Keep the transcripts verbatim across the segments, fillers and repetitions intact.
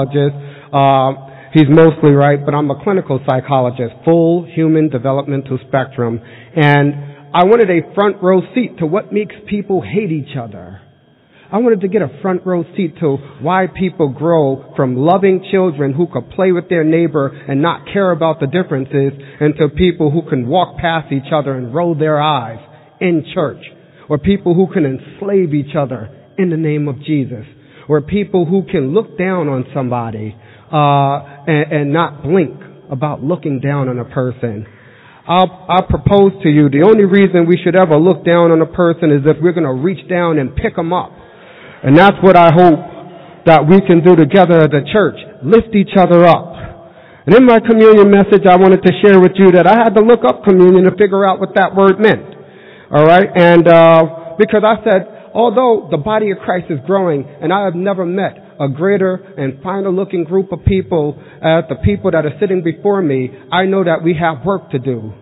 psychologist. Uh, he's mostly right, but I'm a clinical psychologist, full human developmental spectrum. And I wanted a front row seat to what makes people hate each other. I wanted to get a front row seat to why people grow from loving children who could play with their neighbor and not care about the differences into people who can walk past each other and roll their eyes in church, or people who can enslave each other in the name of Jesus, or people who can look down on somebody uh, and, and not blink about looking down on a person. I'll, I'll propose to you the only reason we should ever look down on a person is if we're going to reach down and pick them up. And that's what I hope that we can do together as a church, lift each other up. And in my communion message, I wanted to share with you that I had to look up communion to figure out what that word meant. All right? And uh because I said, although the body of Christ is growing, and I have never met a greater and finer looking group of people as the people that are sitting before me, I know that we have work to do.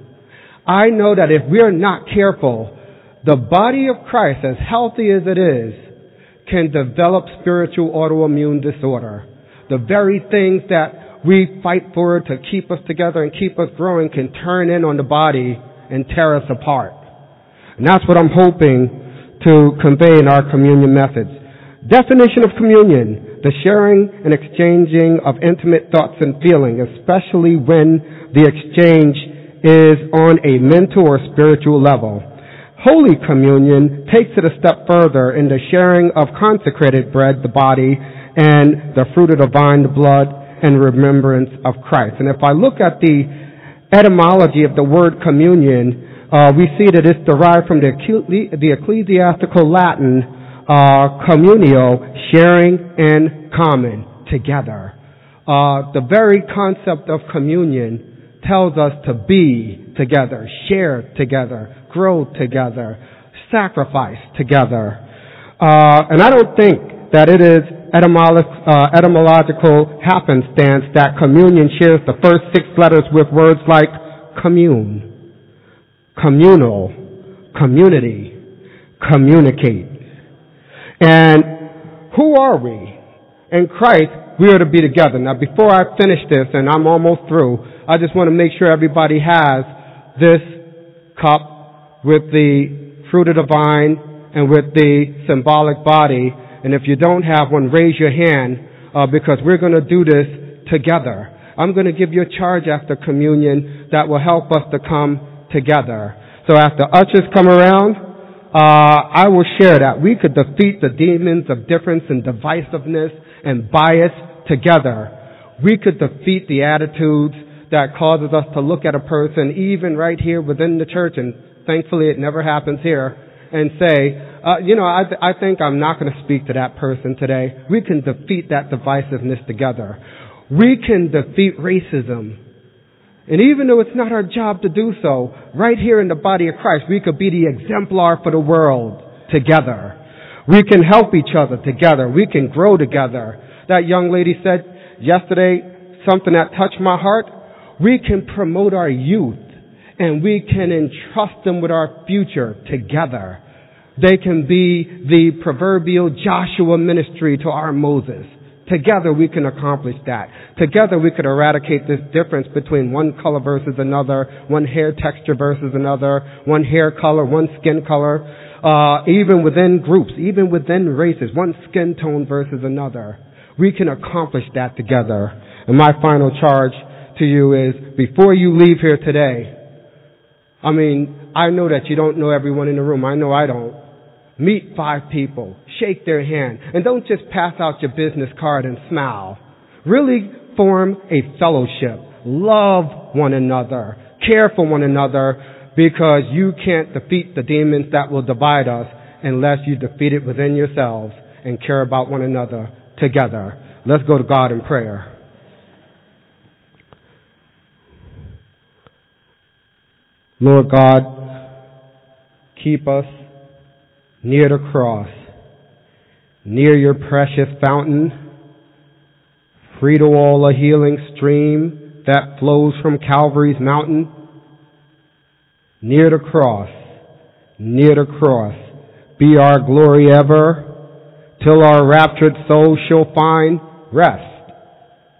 I know that if we're not careful, the body of Christ, as healthy as it is, can develop spiritual autoimmune disorder. The very things that we fight for to keep us together and keep us growing can turn in on the body and tear us apart. And that's what I'm hoping to convey in our communion methods. Definition of communion: the sharing and exchanging of intimate thoughts and feelings, especially when the exchange is on a mental or spiritual level. Holy Communion takes it a step further in the sharing of consecrated bread, the body, and the fruit of the vine, the blood, and remembrance of Christ. And if I look at the etymology of the word communion, uh, we see that it's derived from the, the ecclesiastical Latin uh, communio, sharing in common, together. Uh, the very concept of communion tells us to be together, share together, grow together, sacrifice together. Uh, and I don't think that it is etymolo- uh, etymological happenstance that communion shares the first six letters with words like commune, communal, community, communicate. And who are we? In Christ, we are to be together. Now, before I finish this, and I'm almost through, I just want to make sure everybody has this cup with the fruit of the vine and with the symbolic body. And if you don't have one, raise your hand uh, because we're going to do this together. I'm going to give you a charge after communion that will help us to come together. So after ushers come around, uh, I will share that we could defeat the demons of difference and divisiveness and bias together. We could defeat the attitudes that causes us to look at a person, even right here within the church, and thankfully it never happens here, and say, uh, you know, I, th- I think I'm not going to speak to that person today. We can defeat that divisiveness together. We can defeat racism. And even though it's not our job to do so, right here in the body of Christ, we could be the exemplar for the world together. We can help each other together. We can grow together. That young lady said yesterday something that touched my heart. We can promote our youth, and we can entrust them with our future together. They can be the proverbial Joshua ministry to our Moses. Together we can accomplish that. Together we could eradicate this difference between one color versus another, one hair texture versus another, one hair color, one skin color, uh, even within groups, even within races, one skin tone versus another. We can accomplish that together. And my final charge to you is, before you leave here today, I mean, I know that you don't know everyone in the room. I know I don't. Meet five people. Shake their hand. And don't just pass out your business card and smile. Really form a fellowship. Love one another. Care for one another, because you can't defeat the demons that will divide us unless you defeat it within yourselves and care about one another together. Let's go to God in prayer. Lord God, keep us near the cross, near your precious fountain, free to all a healing stream that flows from Calvary's mountain. Near the cross, near the cross, be our glory ever, till our raptured soul shall find rest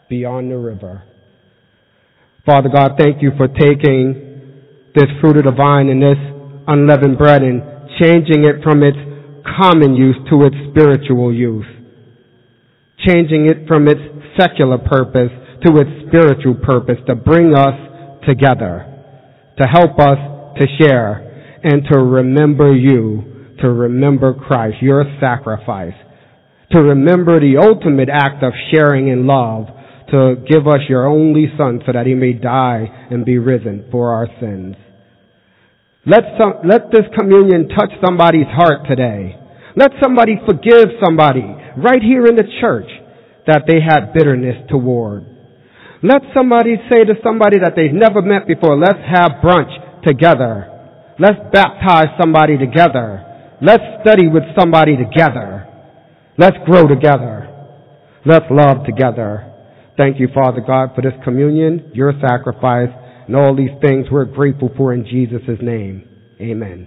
beyond the river. Father God, thank you for taking this fruit of the vine and this unleavened bread and changing it from its common use to its spiritual use. Changing it from its secular purpose to its spiritual purpose to bring us together, to help us to share, and to remember you, to remember Christ, your sacrifice, to remember the ultimate act of sharing in love, to give us your only Son so that he may die and be risen for our sins. Let some, let this communion touch somebody's heart today. Let somebody forgive somebody right here in the church that they had bitterness toward. Let somebody say to somebody that they've never met before, let's have brunch together. Let's baptize somebody together. Let's study with somebody together. Let's grow together. Let's love together. Thank you, Father God, for this communion, your sacrifice, and all these things we're grateful for in Jesus' name. Amen.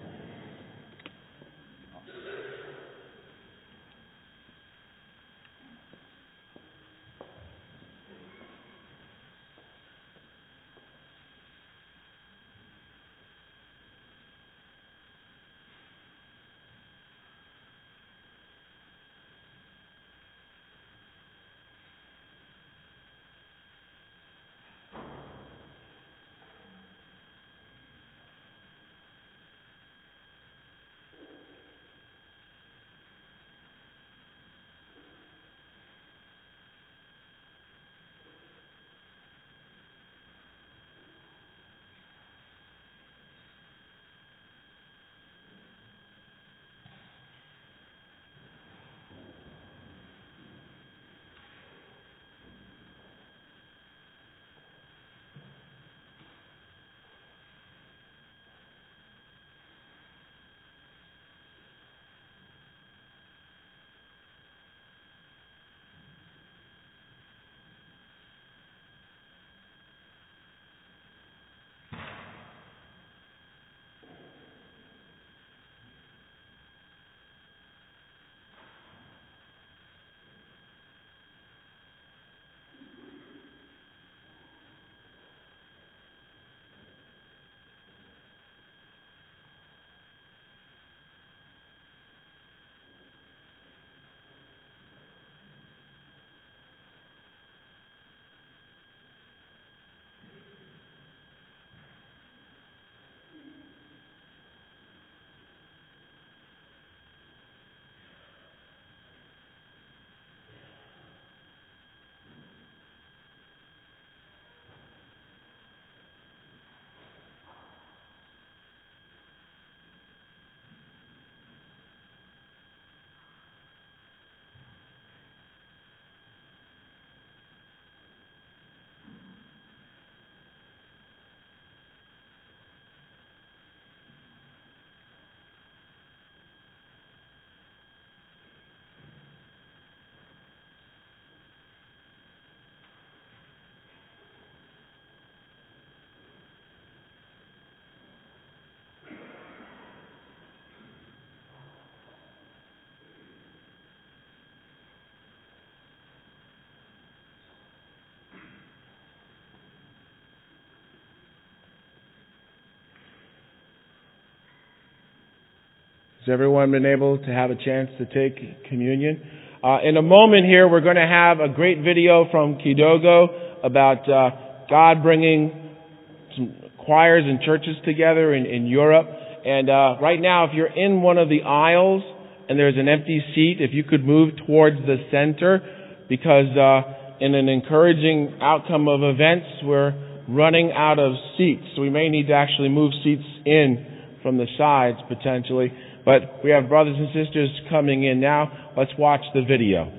Has everyone been able to have a chance to take communion? Uh, in a moment here, we're going to have a great video from Kidogo about uh, God bringing some choirs and churches together in, in Europe. And uh, right now, if you're in one of the aisles and there's an empty seat, if you could move towards the center, because uh, in an encouraging outcome of events, we're running out of seats. So we may need to actually move seats in from the sides, potentially. But we have brothers and sisters coming in now. Let's watch the video.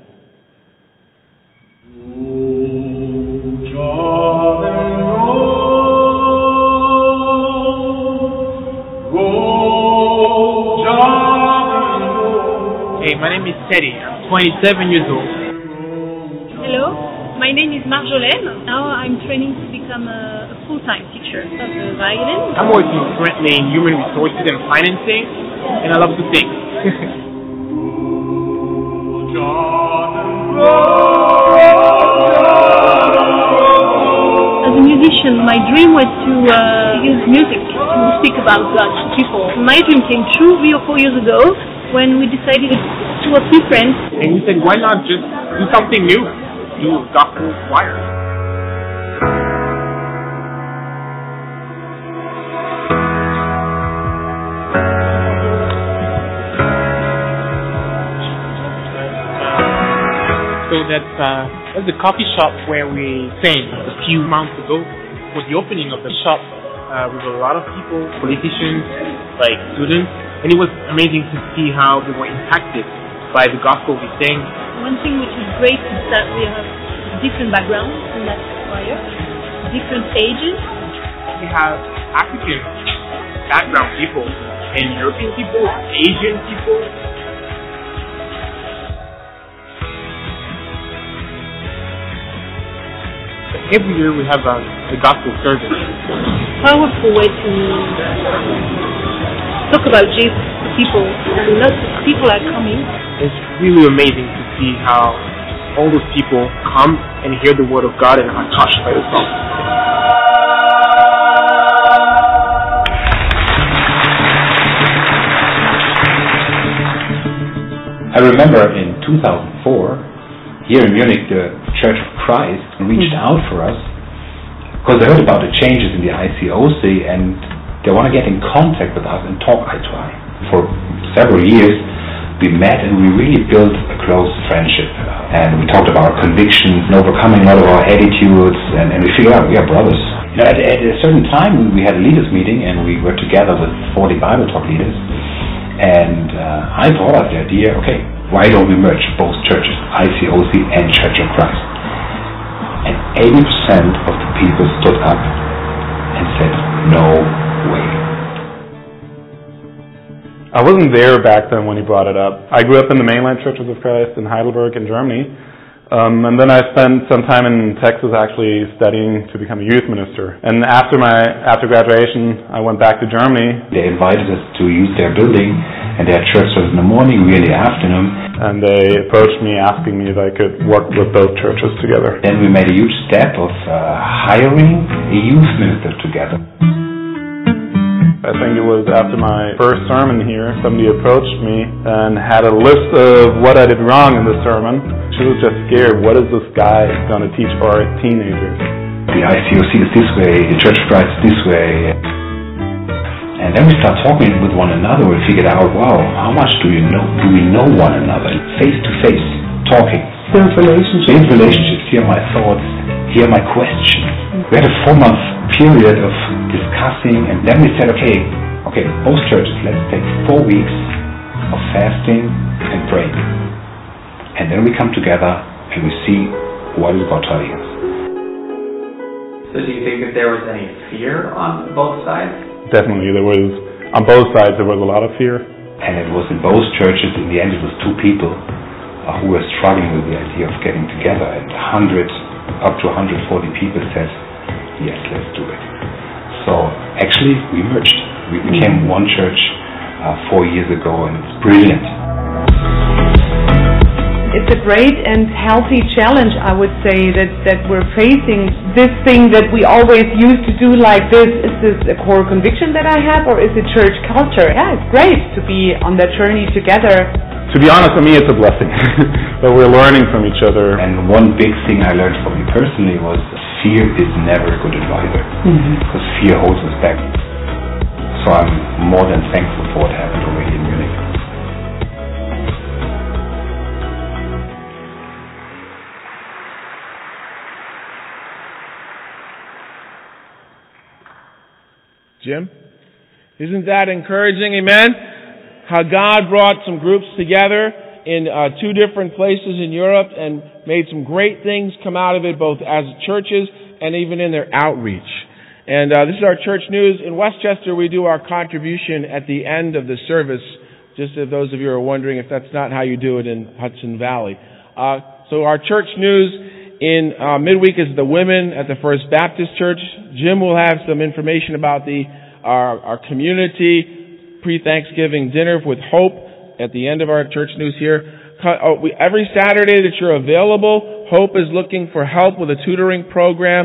Hey, my name is Teddy. I'm twenty-seven years old. Hello, my name is Marjolaine. Now I'm training to become a full-time teacher of the violin. I'm working currently in human resources and financing, and I love to sing. addition, my dream was to uh, use music to speak about God to people. My dream came true three or four years ago when we decided, two or three friends. And you said, why not just do something new? Do gospel choir. So that uh, that's the coffee shop where we sang a few months ago. Was the opening of the shop uh, with a lot of people, politicians, like students, and it was amazing to see how they were impacted by the gospel we sang. One thing which is great is that we have different backgrounds in that choir, different ages. We have African background people and European people, Asian people. Every year we have a, a gospel service. Powerful way to talk about Jesus to people, and lots of people are coming. It's really amazing to see how all those people come and hear the word of God and are touched by the song. I remember in two thousand four, here in Munich, the Church of Christ reached out for us because they heard about the changes in the I C O C and they want to get in contact with us and talk eye to eye. For several years, we met and we really built a close friendship. And we talked about our convictions and overcoming a lot of our attitudes, and, and we figured out we are brothers. You know, at, at a certain time, we, we had a leaders meeting and we were together with forty Bible Talk leaders. And uh, I thought of the idea, okay, why don't we merge both churches, I C O C and Church of Christ? And eighty percent of the people stood up and said, no way. I wasn't there back then when he brought it up. I grew up in the mainline Churches of Christ in Heidelberg in Germany. Um, and then I spent some time in Texas actually studying to become a youth minister. And after my after graduation, I went back to Germany. They invited us to use their building, and they had church service in the morning, we in the afternoon. And they approached me asking me if I could work with both churches together. Then we made a huge step of uh, hiring a youth minister together. I think it was after my first sermon here, somebody approached me and had a list of what I did wrong in the sermon. She was just scared. What is this guy going to teach our teenagers? The I C O C is this way, the Church of Christ is this way. And then we start talking with one another. We figured out, wow, how much do you know? Do we know one another? Face to face, talking. Build relationships. Build relationships. Hear my thoughts. Hear my questions. We had a four-month period of discussing, and then we said, okay, okay, both churches, let's take four weeks of fasting and praying. And then we come together and we see what is God telling us. So do you think that there was any fear on both sides? Definitely, there was, on both sides there was a lot of fear. And it was in both churches, in the end it was two people uh, who were struggling with the idea of getting together, and one hundred, up to one hundred forty people said, yes, let's do it. So actually we merged. We became one church uh, four years ago, and it's brilliant. It's a great and healthy challenge, I would say, that, that we're facing this thing that we always used to do like this. Is this a core conviction that I have, or is it church culture? Yeah, it's great to be on that journey together. To be honest, for me, it's a blessing that we're learning from each other. And one big thing I learned from me personally was fear is never a good advisor, mm-hmm. because fear holds us back. So I'm more than thankful for what happened already in Munich. Jim? Isn't that encouraging? Amen? How God brought some groups together in uh, two different places in Europe and made some great things come out of it, both as churches and even in their outreach. And uh, this is our church news. In Westchester, we do our contribution at the end of the service, just if those of you are wondering if that's not how you do it in Hudson Valley. Uh, so our church news in uh, midweek is the women at the First Baptist Church. Jim will have some information about the our, our community pre-Thanksgiving dinner with Hope at the end of our church news here. Uh, we, every Saturday that you're available, Hope is looking for help with a tutoring program.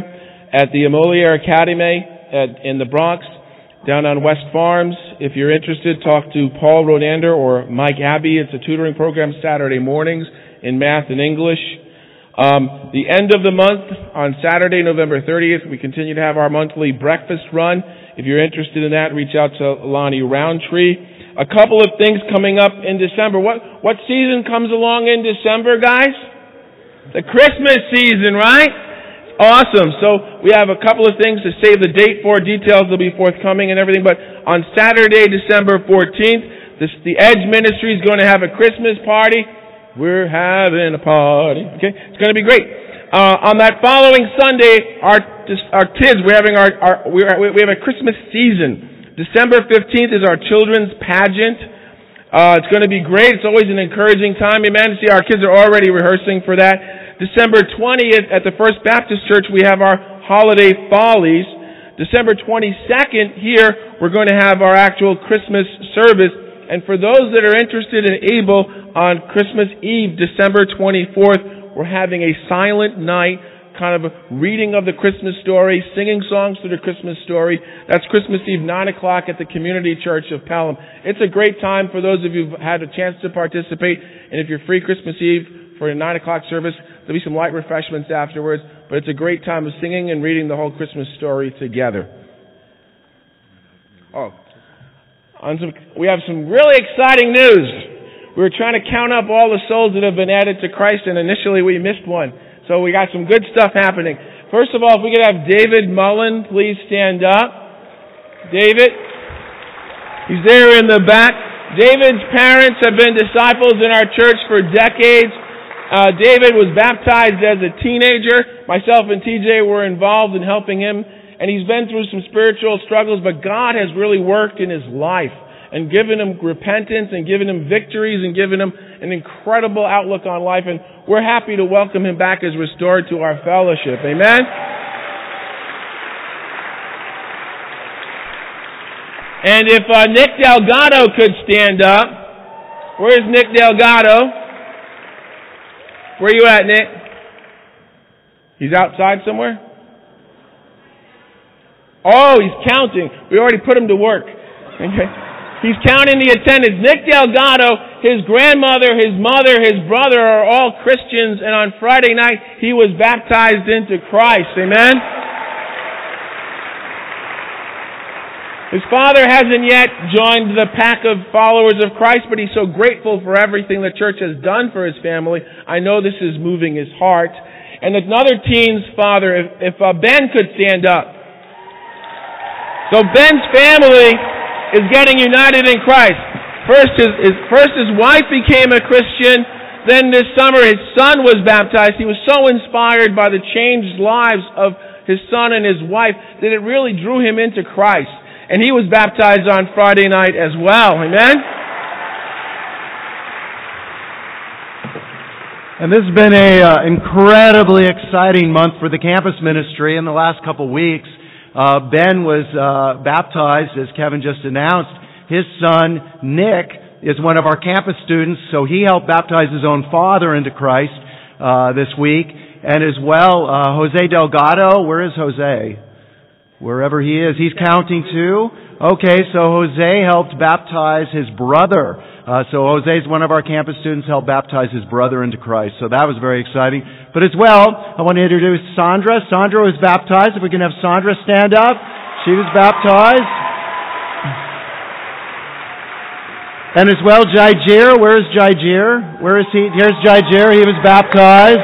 at the Moliere Academy at, in the Bronx, down on West Farms. If you're interested, talk to Paul Rodander or Mike Abbey. It's a tutoring program Saturday mornings in math and English. Um, the end of the month, on Saturday, November thirtieth, we continue to have our monthly breakfast run. If you're interested in that, reach out to Lonnie Roundtree. A couple of things coming up in December. What what season comes along in December, guys? The Christmas season, right? Awesome. So we have a couple of things to save the date for. Details will be forthcoming and everything. But on Saturday, December fourteenth, this, the Edge Ministry is going to have a Christmas party. We're having a party. Okay, it's going to be great. Uh, on that following Sunday, our our kids, we're having our, our we we have a Christmas season. December fifteenth is our children's pageant. Uh, it's going to be great. It's always an encouraging time. Amen. See, our kids are already rehearsing for that. December twentieth at the First Baptist Church, we have our holiday follies. December twenty-second here, we're going to have our actual Christmas service. And for those that are interested and able, on Christmas Eve, December twenty-fourth, we're having a silent night, kind of a reading of the Christmas story, singing songs to the Christmas story. That's Christmas Eve, nine o'clock at the Community Church of Pelham. It's a great time for those of you who've had a chance to participate. And if you're free Christmas Eve for a nine o'clock service, there'll be some light refreshments afterwards. But it's a great time of singing and reading the whole Christmas story together. Oh, on some, we have some really exciting news. We were trying to count up all the souls that have been added to Christ, and initially we missed one. So we got some good stuff happening. First of all, if we could have David Mullen please stand up. David. He's there in the back. David's parents have been disciples in our church for decades. Uh, David was baptized as a teenager. Myself and T J were involved in helping him. And he's been through some spiritual struggles, but God has really worked in his life and given him repentance and given him victories and given him an incredible outlook on life. And we're happy to welcome him back as restored to our fellowship. Amen? And if uh, Nick Delgado could stand up. Where's Nick Delgado? Where are you at, Nick? He's outside somewhere? Oh, he's counting. We already put him to work. Okay. He's counting the attendance. Nick Delgado, his grandmother, his mother, his brother are all Christians, and on Friday night he was baptized into Christ. Amen? His father hasn't yet joined the pack of followers of Christ, but he's so grateful for everything the church has done for his family. I know this is moving his heart. And another teen's father, if, if uh, Ben could stand up. So Ben's family is getting united in Christ. First his, his, first his wife became a Christian. Then this summer his son was baptized. He was so inspired by the changed lives of his son and his wife that it really drew him into Christ. And he was baptized on Friday night as well. Amen? And this has been an uh, incredibly exciting month for the campus ministry in the last couple of weeks. Uh, Ben was uh, baptized, as Kevin just announced. His son, Nick, is one of our campus students, so he helped baptize his own father into Christ uh, this week. And as well, uh, Jose Delgado, where is Jose? Wherever he is, he's counting too. Okay, so Jose helped baptize his brother. Uh, so Jose is one of our campus students, helped baptize his brother into Christ. So that was very exciting. But as well, I want to introduce Sandra. Sandra was baptized. If we can have Sandra stand up. She was baptized. And as well, Jaijir. Where is Jaijir? Where is he? Here's Jaijir. He was baptized.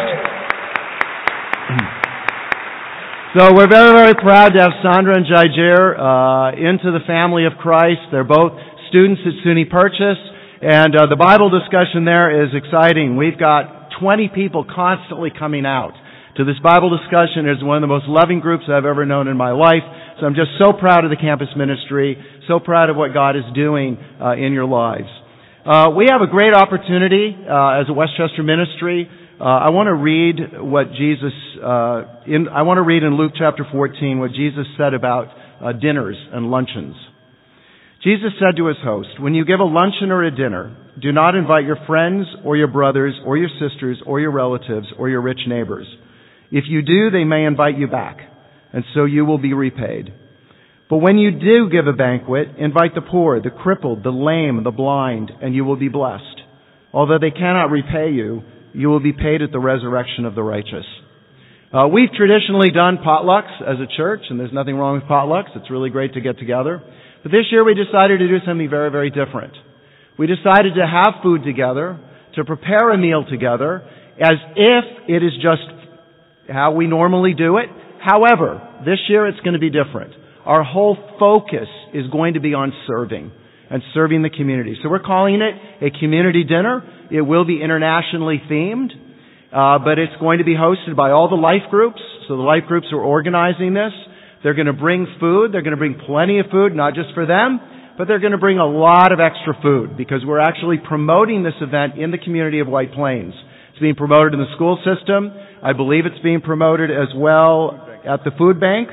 So we're very, very proud to have Sandra and Jaijir uh, into the family of Christ. They're both students at SUNY Purchase. And uh, the Bible discussion there is exciting. We've got twenty people constantly coming out to this Bible discussion. It's one of the most loving groups I've ever known in my life. So I'm just so proud of the campus ministry, so proud of what God is doing uh, in your lives. Uh, we have a great opportunity uh, as a Westchester ministry. Uh, I want to read what Jesus, uh, in, I want to read in Luke chapter fourteen what Jesus said about uh, dinners and luncheons. Jesus said to his host, "When you give a luncheon or a dinner, do not invite your friends or your brothers or your sisters or your relatives or your rich neighbors. If you do, they may invite you back. and so you will be repaid. But when you do give a banquet, invite the poor, the crippled, the lame, the blind, and you will be blessed. Although they cannot repay you, you will be paid at the resurrection of the righteous. Uh, we've traditionally done potlucks as a church, and there's nothing wrong with potlucks. It's really great to get together. But this year we decided to do something very, very different. We decided to have food together, to prepare a meal together, as if it is just how we normally do it. However, this year it's going to be different. Our whole focus is going to be on serving and serving the community. So we're calling it a community dinner. It will be internationally themed, uh, but it's going to be hosted by all the life groups. So the life groups are organizing this. They're going to bring food. They're going to bring plenty of food, not just for them, but they're going to bring a lot of extra food because we're actually promoting this event in the community of White Plains. It's being promoted in the school system. I believe it's being promoted as well at the food bank.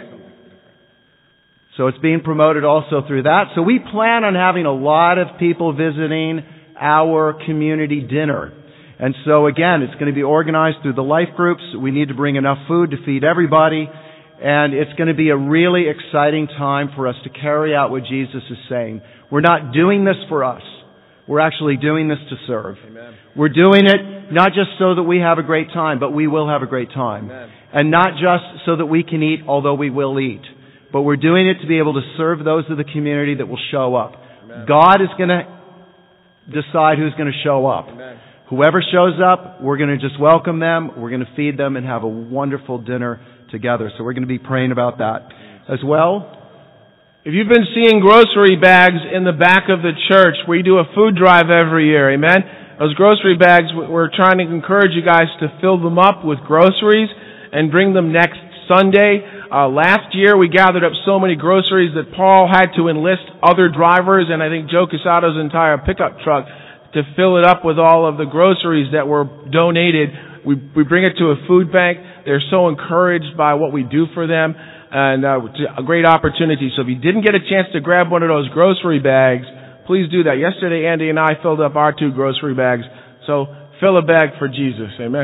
So it's being promoted also through that. So we plan on having a lot of people visiting our community dinner. And so again, it's going to be organized through the life groups. We need to bring enough food to feed everybody. And it's going to be a really exciting time for us to carry out what Jesus is saying. We're not doing this for us. We're actually doing this to serve. Amen. We're doing it not just so that we have a great time, but we will have a great time. Amen. And not just so that we can eat, although we will eat. But we're doing it to be able to serve those of the community that will show up. Amen. God is going to decide who's going to show up. Amen. Whoever shows up, we're going to just welcome them, we're going to feed them, and have a wonderful dinner together. So we're going to be praying about that as well. If you've been seeing grocery bags in the back of the church, we do a food drive every year, amen? Those grocery bags, we're trying to encourage you guys to fill them up with groceries and bring them next Sunday. Uh, last year we gathered up so many groceries that Paul had to enlist other drivers and I think Joe Casato's entire pickup truck to fill it up with all of the groceries that were donated. We, we bring it to a food bank. They're so encouraged by what we do for them, and uh, it's a great opportunity. So if you didn't get a chance to grab one of those grocery bags, please do that. Yesterday, Andy and I filled up our two grocery bags. So fill a bag for Jesus. Amen.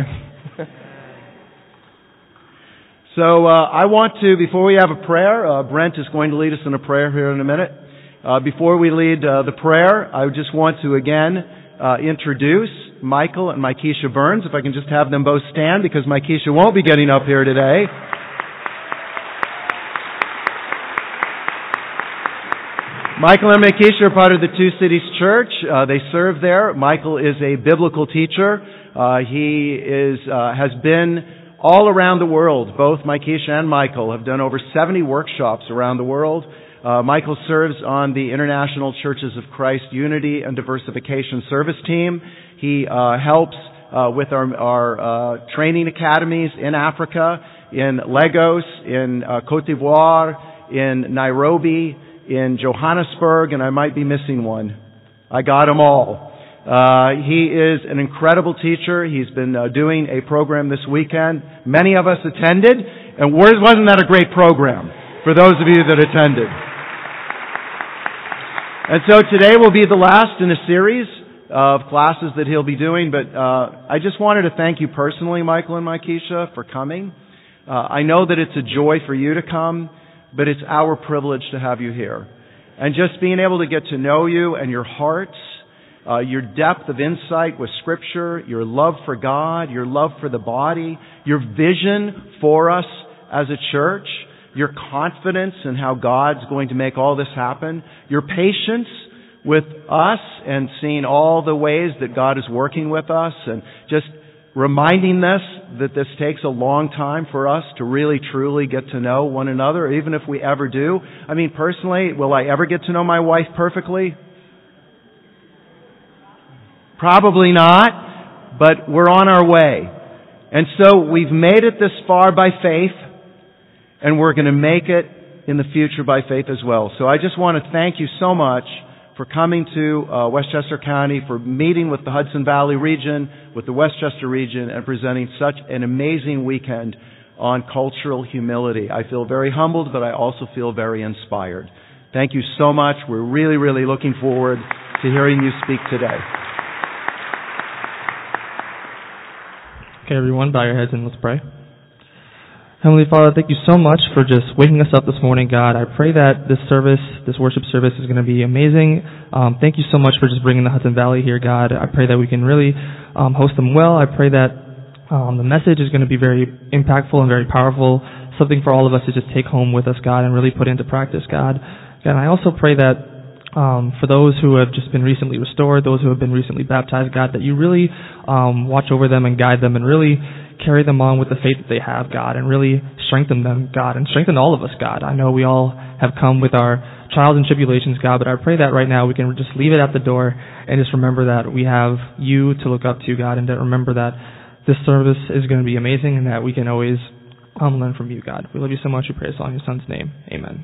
So uh, I want to, before we have a prayer, uh, Brent is going to lead us in a prayer here in a minute. Uh, before we lead uh, the prayer, I just want to again uh, introduce Michael and Mykesha Burns. If I can just have them both stand, because Mykesha won't be getting up here today. Michael and Mykesha are part of the Two Cities Church. Uh, they serve there. Michael is a biblical teacher. Uh, he is uh, has been all around the world. Both Mykesha and Michael have done over seventy workshops around the world. Uh, Michael serves on the International Churches of Christ Unity and Diversification Service Team. He uh, helps uh, with our, our uh, training academies in Africa, in Lagos, in uh, Cote d'Ivoire, in Nairobi, in Johannesburg, and I might be missing one. I got them all. Uh, he is an incredible teacher. He's been uh, doing a program this weekend. Many of us attended, and wasn't that a great program for those of you that attended? And so today will be the last in a series of classes that he'll be doing, but uh, I just wanted to thank you personally, Michael and Mykesha, for coming. Uh, I know that it's a joy for you to come, but it's our privilege to have you here. And just being able to get to know you and your hearts, uh, your depth of insight with Scripture, your love for God, your love for the body, your vision for us as a church, your confidence in how God's going to make all this happen, your patience with us and seeing all the ways that God is working with us, and just reminding us that this takes a long time for us to really truly get to know one another, even if we ever do. I mean, personally, will I ever get to know my wife perfectly? Probably not, but we're on our way. And so we've made it this far by faith, and we're going to make it in the future by faith as well. So I just want to thank you so much for coming to uh, Westchester County, for meeting with the Hudson Valley region, with the Westchester region, and presenting such an amazing weekend on cultural humility. I feel very humbled, but I also feel very inspired. Thank you so much. We're really, really looking forward to hearing you speak today. Okay, everyone, bow your heads and let's pray. Heavenly Father, thank you so much for just waking us up this morning, God. I pray that this service, this worship service is going to be amazing. Um, thank you so much for just bringing the Hudson Valley here, God. I pray that we can really um, host them well. I pray that um, the message is going to be very impactful and very powerful, something for all of us to just take home with us, God, and really put into practice, God. And I also pray that um, for those who have just been recently restored, those who have been recently baptized, God, that you really um, watch over them and guide them and really carry them on with the faith that they have, God, and really strengthen them, God, and strengthen all of us, God. I know we all have come with our trials and tribulations, God, but I pray that right now we can just leave it at the door and just remember that we have you to look up to, God, and to remember that this service is going to be amazing and that we can always um, learn from you, God. We love you so much. We pray this all in your Son's name. Amen.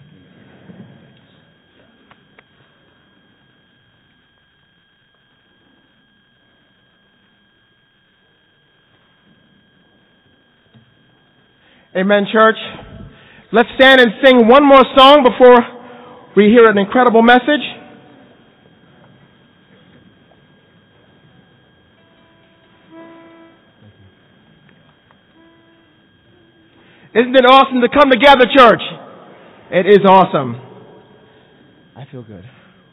Amen, church. Let's stand and sing one more song before we hear an incredible message. Isn't it awesome to come together, church? It is awesome. I feel good.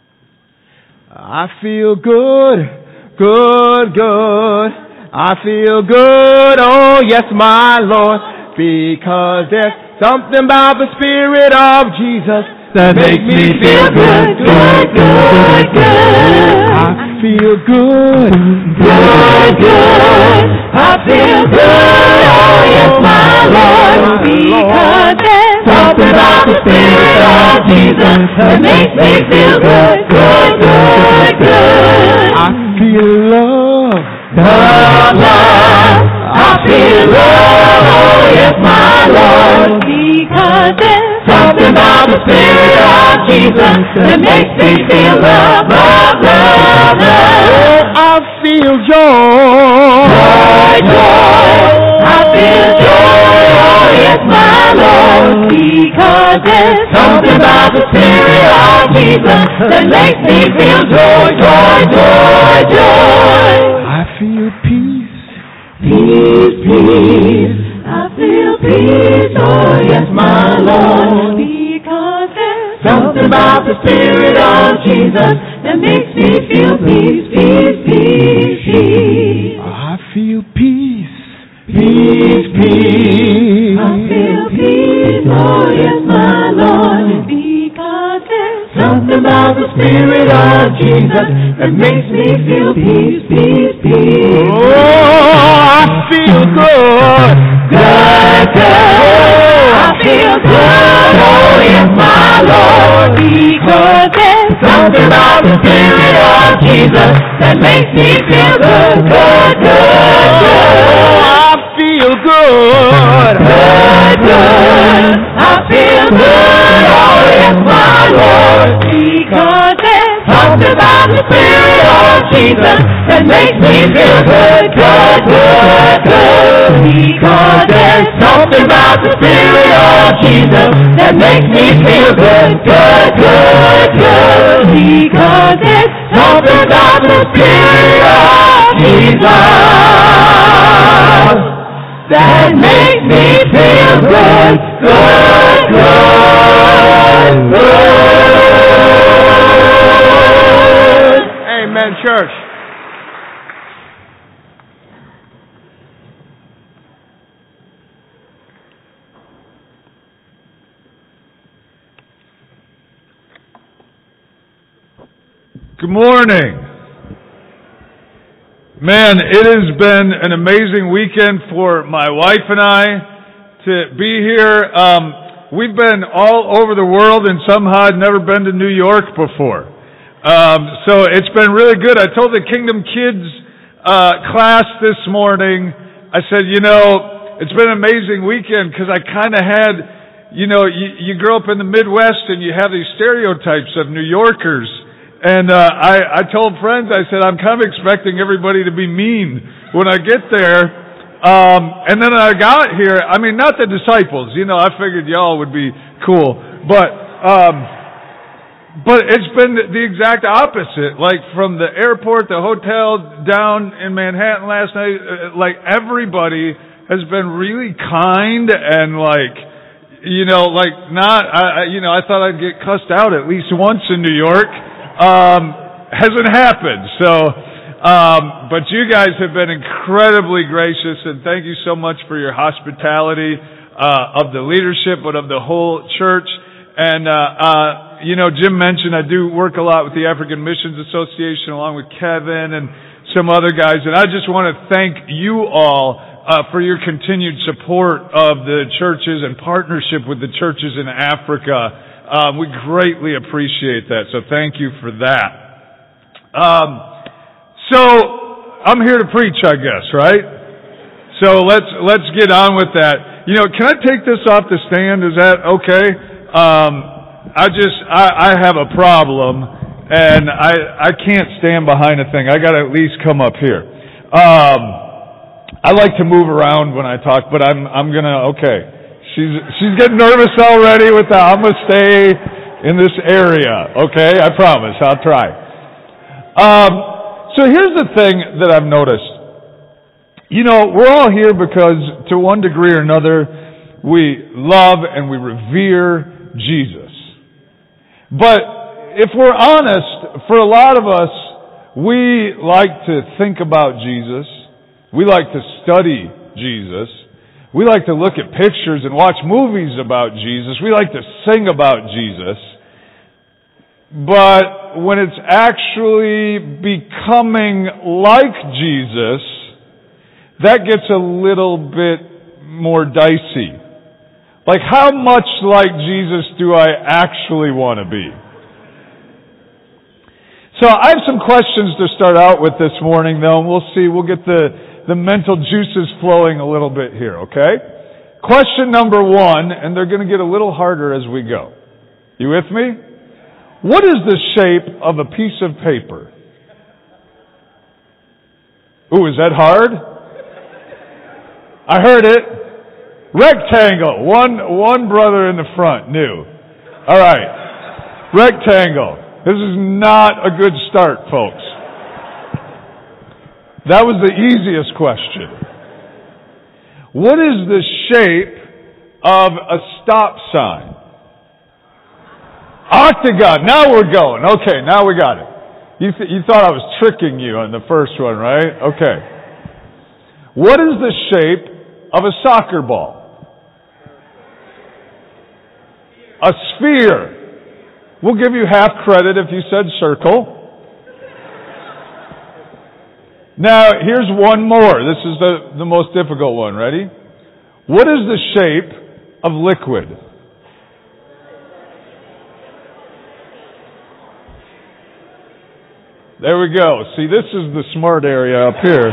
I feel good, good, good. I feel good, oh yes, my Lord. Because there's something about the Spirit of Jesus that makes me feel good, good, good, good. I feel good, good, good. I feel good, oh yes, my Lord. Because there's something about the Spirit of Jesus that makes me feel good, good, good, good. I feel love, love, love. I feel love, oh yes, my Lord, because there's something about the Spirit of Jesus that makes me feel love, love, love, love. Oh, I feel joy, joy, joy. I feel joy, oh yes, my Lord, because there's something about the Spirit of Jesus that makes me feel joy, joy, joy, joy. I feel peace. Peace, peace, I feel peace, oh yes, my Lord, because there's something about the Spirit of Jesus that makes me feel peace, peace, peace, peace. I feel peace, peace, peace. I feel peace, oh yes, my Lord, because there's something about the Spirit of Jesus that makes me feel peace, peace, peace. Oh, I feel good, good, good. I feel good, oh yes, my Lord, because there's something about the Spirit of Jesus that makes me feel good, good, good, good. I feel good, good, good. I feel good, oh yes, my Lord, because there's something about the Spirit of Jesus that makes me feel good, good, good, good. Because there's something about the Spirit of Jesus that makes me feel good, good, good, good. Because there's something about the Spirit of Jesus that makes me feel good, good, good, good. Amen, church. Good morning. Man, it has been an amazing weekend for my wife and I to be here. Um, we've been all over the world and somehow I'd never been to New York before. Um, so it's been really good. I told the Kingdom Kids uh, class this morning, I said, you know, it's been an amazing weekend because I kind of had, you know, you, you grow up in the Midwest and you have these stereotypes of New Yorkers. And uh, I, I told friends, I said, I'm kind of expecting everybody to be mean when I get there. Um, and then I got here, I mean, not the disciples, you know, I figured y'all would be cool. But, um, but it's been the exact opposite. Like from the airport, the hotel down in Manhattan last night, uh, like everybody has been really kind and like, you know, like not, I, you know, I thought I'd get cussed out at least once in New York. Um, hasn't happened. So, um, but you guys have been incredibly gracious, and thank you so much for your hospitality uh, of the leadership, but of the whole church. And, uh, uh, you know, Jim mentioned I do work a lot with the African Missions Association along with Kevin and some other guys, and I just want to thank you all Uh, for your continued support of the churches and partnership with the churches in Africa. Um, we greatly appreciate that, so thank you for that. Um, so, I'm here to preach, I guess, right? So let's let's get on with that. You know, can I take this off the stand? Is that okay? Um, I just, I, I have a problem, and I, I can't stand behind a thing. I gotta at least come up here. Um, I like to move around when I talk, but I'm I'm gonna okay. She's she's getting nervous already with that. I'm gonna stay in this area, okay? I promise. I'll try. Um, so here's the thing that I've noticed. You know, we're all here because, to one degree or another, we love and we revere Jesus. But if we're honest, for a lot of us, we like to think about Jesus. We like to study Jesus. We like to look at pictures and watch movies about Jesus. We like to sing about Jesus. But when it's actually becoming like Jesus, that gets a little bit more dicey. Like, how much like Jesus do I actually want to be? So I have some questions to start out with this morning, though, and we'll see. We'll get the the mental juices flowing a little bit here, okay? Question number one, and they're going to get a little harder as we go. You with me? What is the shape of a piece of paper? Ooh, is that hard? I heard it. Rectangle. One, one brother in the front knew. All right. Rectangle. This is not a good start, folks. That was the easiest question. What is the shape of a stop sign? Octagon. Now we're going. Okay, now we got it. You, th- you thought I was tricking you on the first one, right? Okay. What is the shape of a soccer ball? A sphere. We'll give you half credit if you said circle. Now, here's one more. This is the, the most difficult one. Ready? What is the shape of liquid? There we go. See, this is the smart area up here.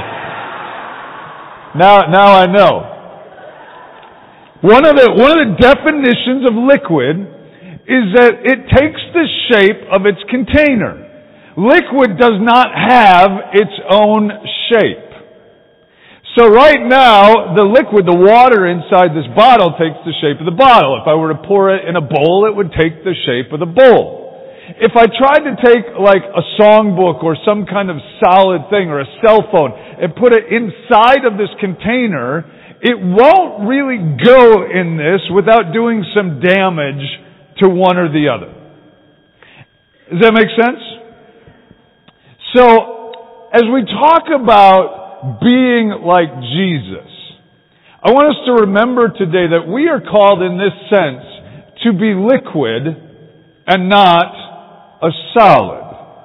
Now, now I know. One of the, one of the definitions of liquid is that it takes the shape of its container. Liquid does not have its own shape. So right now, the liquid, the water inside this bottle takes the shape of the bottle. If I were to pour it in a bowl, it would take the shape of the bowl. If I tried to take like a songbook or some kind of solid thing or a cell phone and put it inside of this container, it won't really go in this without doing some damage to one or the other. Does that make sense? So, as we talk about being like Jesus, I want us to remember today that we are called in this sense to be liquid and not a solid.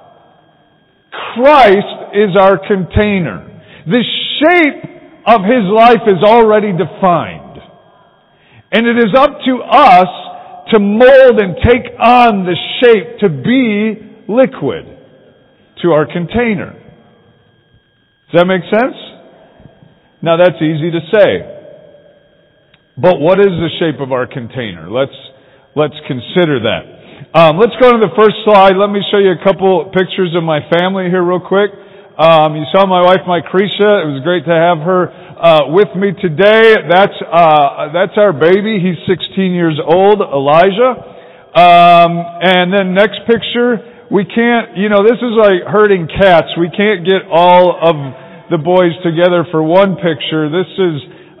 Christ is our container. The shape of His life is already defined. And it is up to us to mold and take on the shape to be liquid to our container. Does that make sense? Now that's easy to say. But what is the shape of our container? Let's, let's consider that. Um, let's go to the first slide. Let me show you a couple pictures of my family here real quick. Um, you saw my wife, Mike Cretia. It was great to have her uh, with me today. That's uh, that's our baby. He's sixteen years old, Elijah. Um, and then next picture. We can't, you know, this is like herding cats. We can't get all of the boys together for one picture. This is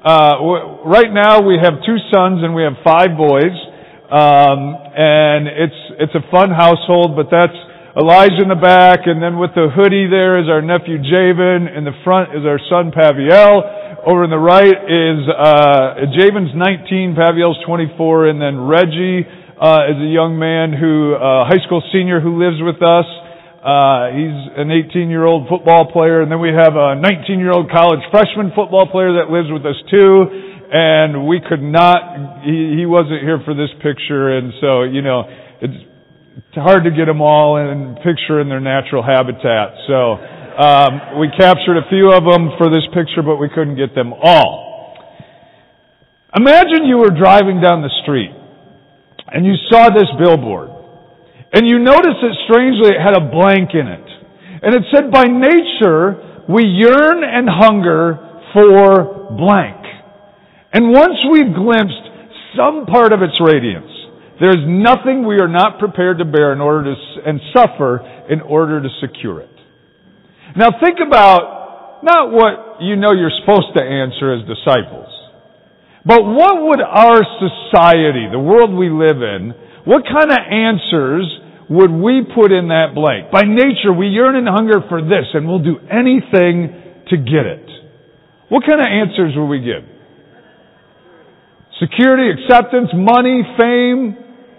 Uh, w- right now we have two sons and we have five boys. Um, and it's, it's a fun household, but that's Elijah in the back, and then with the hoodie there is our nephew Javen. In the front is our son Paviel. Over on the right is, uh, Javen's nineteen, Paviel's twenty-four, and then Reggie, uh, is a young man who, uh, high school senior who lives with us. Uh, he's an eighteen-year-old football player, and then we have a nineteen-year-old college freshman football player that lives with us too. And we could not, he, he wasn't here for this picture, and so, you know, it's, it's hard to get them all in picture in their natural habitat. So, um, we captured a few of them for this picture, but we couldn't get them all. Imagine you were driving down the street, and you saw this billboard. And you notice that strangely it had a blank in it. And it said, by nature, we yearn and hunger for blank. And once we've glimpsed some part of its radiance, there's nothing we are not prepared to bear in order to, and suffer in order to secure it. Now think about not what you know you're supposed to answer as disciples, but what would our society, the world we live in, what kind of answers would we put in that blank? By nature, we yearn and hunger for this, and we'll do anything to get it. What kind of answers would we give? Security, acceptance, money, fame,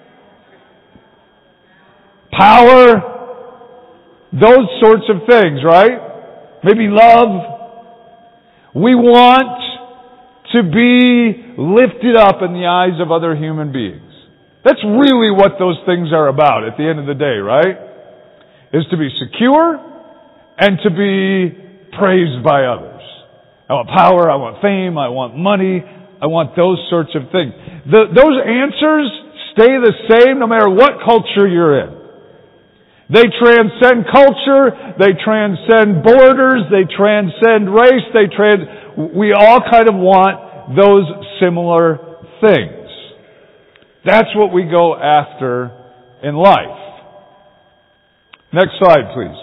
power, those sorts of things, right? Maybe love. We want to be lifted up in the eyes of other human beings. That's really what those things are about at the end of the day, right? Is to be secure and to be praised by others. I want power, I want fame, I want money, I want those sorts of things. The, those answers stay the same no matter what culture you're in. They transcend culture, they transcend borders, they transcend race, they trans... We all kind of want those similar things. That's what we go after in life. Next slide, please.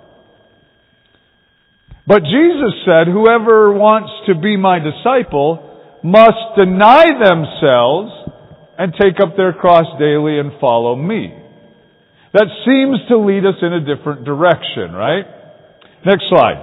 But Jesus said, whoever wants to be my disciple must deny themselves and take up their cross daily and follow me. That seems to lead us in a different direction, right? Next slide.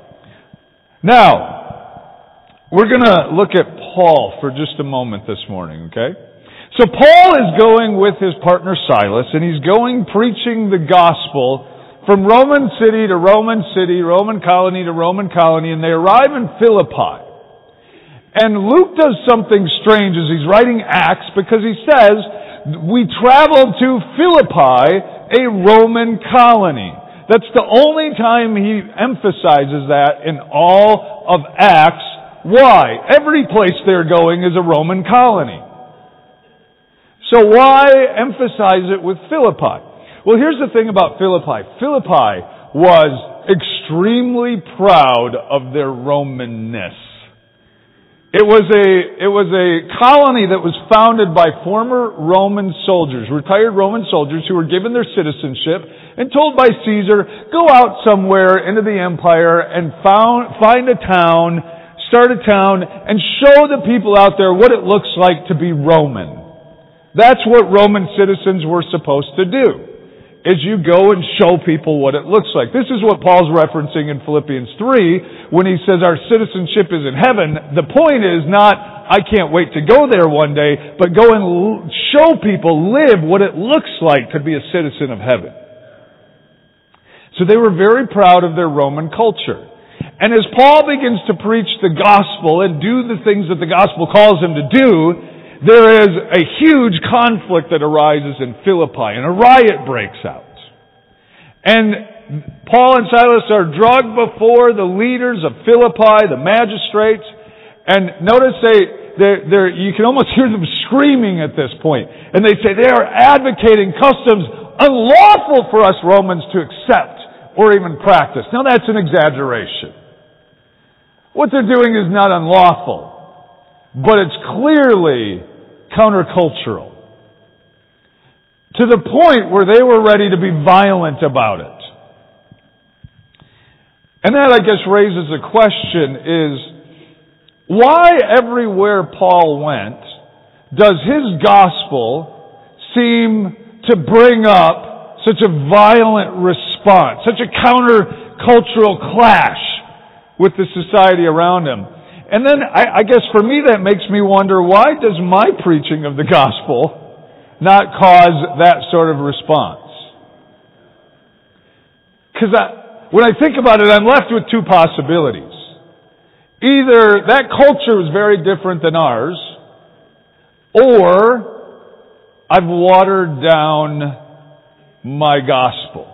Now, we're going to look at Paul for just a moment this morning, okay? So Paul is going with his partner Silas, and he's going preaching the gospel from Roman city to Roman city, Roman colony to Roman colony, and they arrive in Philippi. And Luke does something strange as he's writing Acts, because he says, we traveled to Philippi, a Roman colony. That's the only time he emphasizes that in all of Acts. Why? Every place they're going is a Roman colony. So why emphasize it with Philippi? Well, here's the thing about Philippi. Philippi was extremely proud of their Romanness. It was a, it was a colony that was founded by former Roman soldiers, retired Roman soldiers who were given their citizenship and told by Caesar, go out somewhere into the empire and found, find a town, start a town, and show the people out there what it looks like to be Roman. That's what Roman citizens were supposed to do, is you go and show people what it looks like. This is what Paul's referencing in Philippians three when he says our citizenship is in heaven. The point is not, I can't wait to go there one day, but go and show people, live what it looks like to be a citizen of heaven. So they were very proud of their Roman culture. And as Paul begins to preach the gospel and do the things that the gospel calls him to do, there is a huge conflict that arises in Philippi, and a riot breaks out. And Paul and Silas are drugged before the leaders of Philippi, the magistrates, and notice they, they're, they're, you can almost hear them screaming at this point. And they say they are advocating customs unlawful for us Romans to accept or even practice. Now that's an exaggeration. What they're doing is not unlawful, but it's clearly countercultural. To the point where they were ready to be violent about it. And that, I guess, raises a question is, why everywhere Paul went does his gospel seem to bring up such a violent response, such a counter-cultural clash with the society around him? And then I, I guess for me that makes me wonder, why does my preaching of the gospel not cause that sort of response? Because when I think about it, I'm left with two possibilities. Either that culture was very different than ours, or I've watered down my gospel.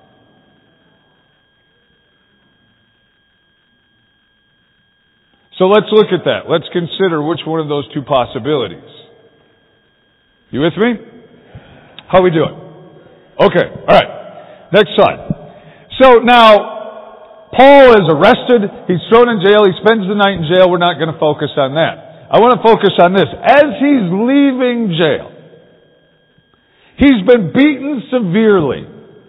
So let's look at that. Let's consider which one of those two possibilities. You with me? How are we doing? Okay, alright. Next slide. So now, Paul is arrested, he's thrown in jail, he spends the night in jail. We're not going to focus on that. I want to focus on this. As he's leaving jail, he's been beaten severely,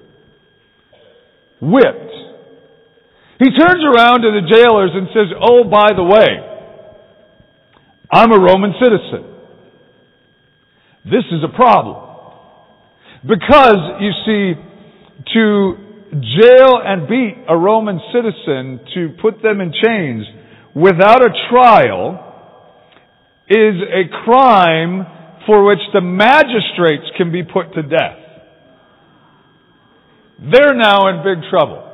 whipped. He turns around to the jailers and says, oh, by the way, I'm a Roman citizen. This is a problem. Because, you see, to jail and beat a Roman citizen, to put them in chains without a trial, is a crime for which the magistrates can be put to death. They're now in big trouble.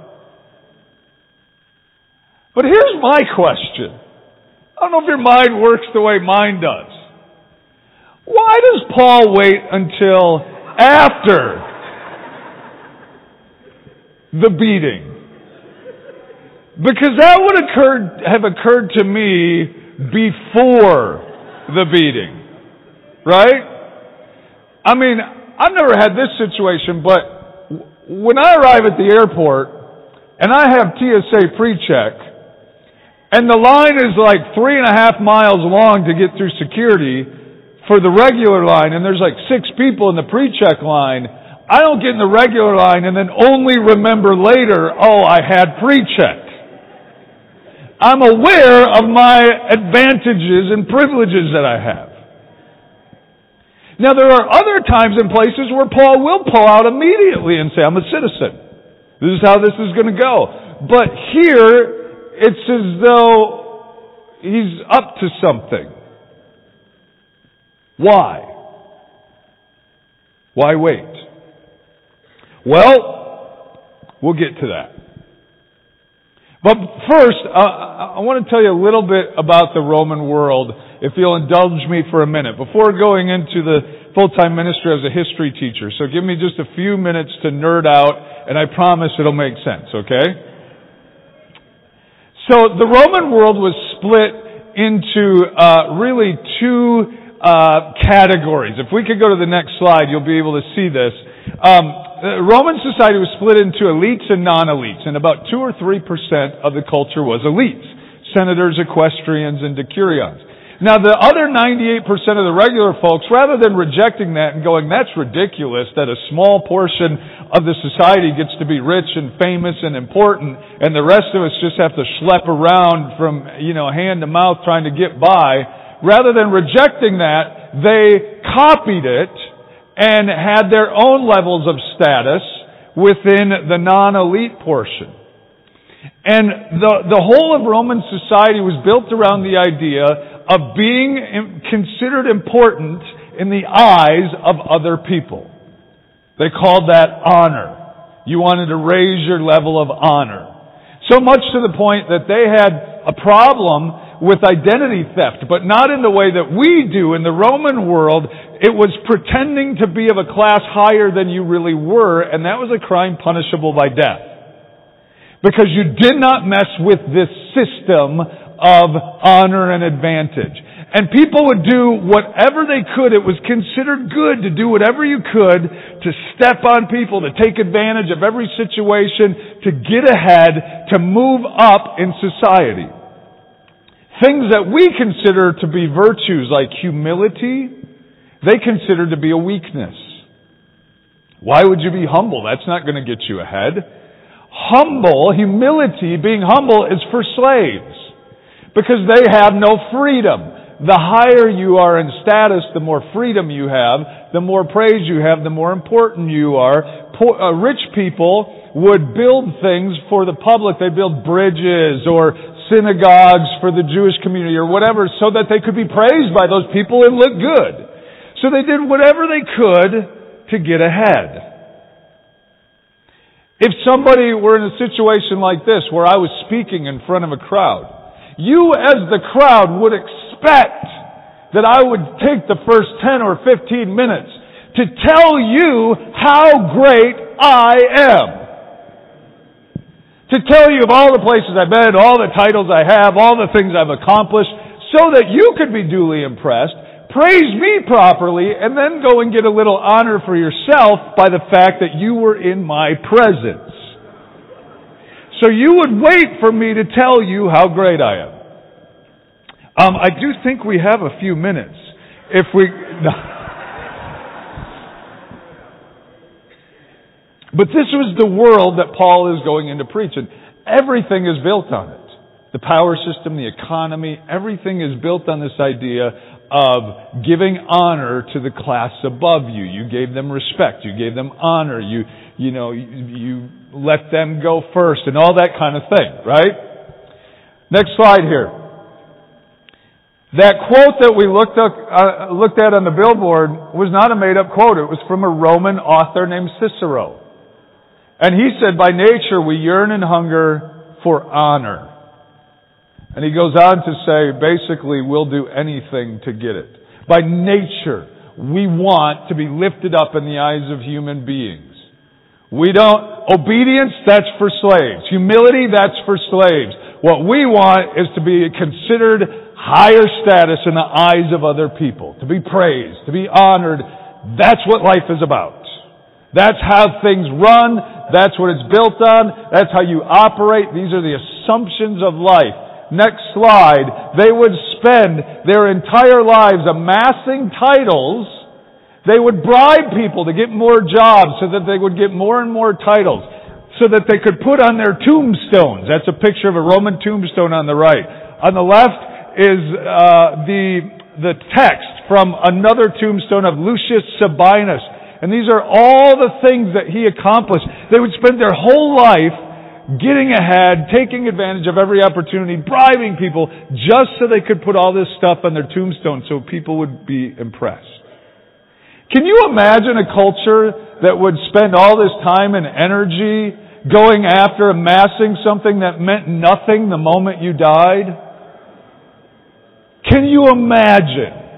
But here's my question. I don't know if your mind works the way mine does. Why does Paul wait until after the beating? Because that would occurred, have occurred to me before the beating. Right? I mean, I've never had this situation, but when I arrive at the airport and I have T S A pre-check, and the line is like three and a half miles long to get through security for the regular line, and there's like six people in the pre-check line, I don't get in the regular line and then only remember later, oh, I had pre-check. I'm aware of my advantages and privileges that I have. Now, there are other times and places where Paul will pull out immediately and say, I'm a citizen. This is how this is going to go. But here, it's as though he's up to something. Why? Why wait? Well, we'll get to that. But first, uh, I want to tell you a little bit about the Roman world, if you'll indulge me for a minute, before going into the full-time ministry as a history teacher. So give me just a few minutes to nerd out, and I promise it'll make sense, okay? So the Roman world was split into uh, really two uh, categories. If we could go to the next slide, you'll be able to see this. Um, Roman society was split into elites and non-elites, and about two or three percent of the culture was elites: senators, equestrians, and decurions. Now, the other ninety-eight percent of the regular folks, rather than rejecting that and going, that's ridiculous that a small portion of the society gets to be rich and famous and important, and the rest of us just have to schlep around from, you know, hand to mouth trying to get by, rather than rejecting that, they copied it and had their own levels of status within the non-elite portion. And the, the whole of Roman society was built around the idea of being considered important in the eyes of other people. They called that honor. You wanted to raise your level of honor. So much to the point that they had a problem with identity theft, but not in the way that we do in the Roman world. It was pretending to be of a class higher than you really were, and that was a crime punishable by death. Because you did not mess with this system of honor and advantage. And people would do whatever they could. It was considered good to do whatever you could to step on people, to take advantage of every situation, to get ahead, to move up in society. Things that we consider to be virtues like humility, they consider to be a weakness. Why would you be humble? That's not going to get you ahead. Humble, humility, being humble is for slaves. because they have no freedom. The higher you are in status, the more freedom you have, the more praise you have, the more important you are. Poor, uh, rich people would build things for the public. They'd build bridges or synagogues for the Jewish community or whatever so that they could be praised by those people and look good. So they did whatever they could to get ahead. If somebody were in a situation like this where I was speaking in front of a crowd, you as the crowd would expect that I would take the first ten or fifteen minutes to tell you how great I am. To tell you of all the places I've been, all the titles I have, all the things I've accomplished, so that you could be duly impressed, praise me properly, and then go and get a little honor for yourself by the fact that you were in my presence. So you would wait for me to tell you how great I am. Um, I do think we have a few minutes. If we... No. But this was the world that Paul is going into preaching. Everything is built on it. The power system, the economy, everything is built on this idea of giving honor to the class above you. You gave them respect. You gave them honor. You, you know, you, you let them go first and all that kind of thing, right? Next slide here. That quote that we looked up, uh, looked at on the billboard was not a made-up quote. It was from a Roman author named Cicero. And he said, by nature we yearn and hunger for honor. And he goes on to say, basically, we'll do anything to get it. By nature, we want to be lifted up in the eyes of human beings. We don't, obedience, that's for slaves. Humility, that's for slaves. What we want is to be considered higher status in the eyes of other people. To be praised, to be honored. That's what life is about. That's how things run. That's what it's built on. That's how you operate. These are the assumptions of life. Next slide. They would spend their entire lives amassing titles. They would bribe people to get more jobs so that they would get more and more titles, so that they could put on their tombstones. That's a picture of a Roman tombstone on the right. On the left is uh, the the text from another tombstone of Lucius Sabinus. And these are all the things that he accomplished. They would spend their whole life getting ahead, taking advantage of every opportunity, bribing people, just so they could put all this stuff on their tombstone so people would be impressed. Can you imagine a culture that would spend all this time and energy going after amassing something that meant nothing the moment you died? Can you imagine?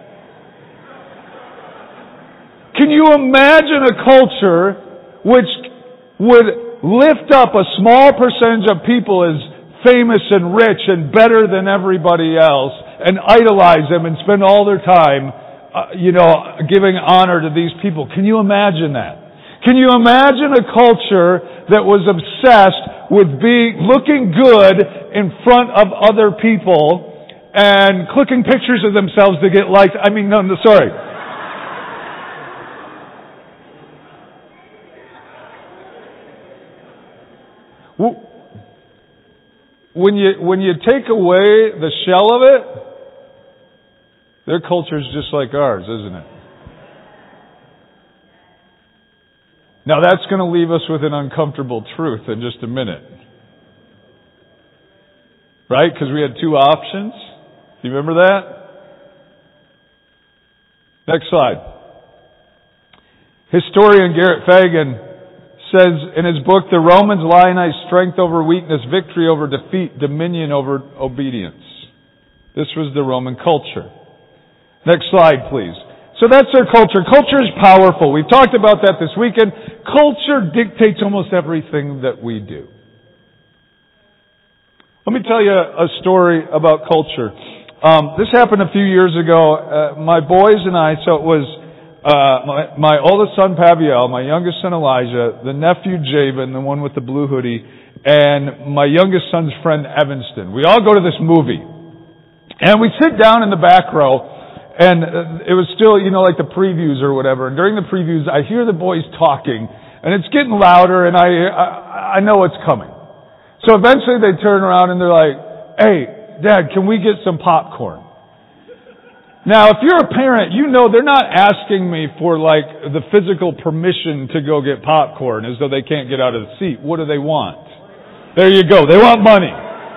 Can you imagine a culture which would lift up a small percentage of people as famous and rich and better than everybody else and idolize them and spend all their time, uh, you know, giving honor to these people? Can you imagine that? Can you imagine a culture that was obsessed with being, looking good in front of other people and clicking pictures of themselves to get likes? I mean, no, no, sorry. When you, when you take away the shell of it, their culture is just like ours, isn't it? Now that's going to leave us with an uncomfortable truth in just a minute. Right? Because we had two options. Do you remember that? Next slide. Historian Garrett Fagan says in his book, The Romans lionized strength over weakness, victory over defeat, dominion over obedience. This was the Roman culture. Next slide, please. So that's their culture. Culture is powerful. We've talked about that this weekend. Culture dictates almost everything that we do. Let me tell you a story about culture. Um, this happened a few years ago. Uh, my boys and I, so it was Uh, my, my oldest son Paviel, my youngest son Elijah, the nephew Javen, the one with the blue hoodie, and my youngest son's friend Evanston. We all go to this movie. And we sit down in the back row, and it was still, you know, like the previews or whatever. And during the previews, I hear the boys talking, and it's getting louder, and I, I, I know it's coming. So eventually they turn around and they're like, hey, Dad, can we get some popcorn? Now, if you're a parent, you know they're not asking me for like the physical permission to go get popcorn as though they can't get out of the seat. What do they want? There you go. They want money.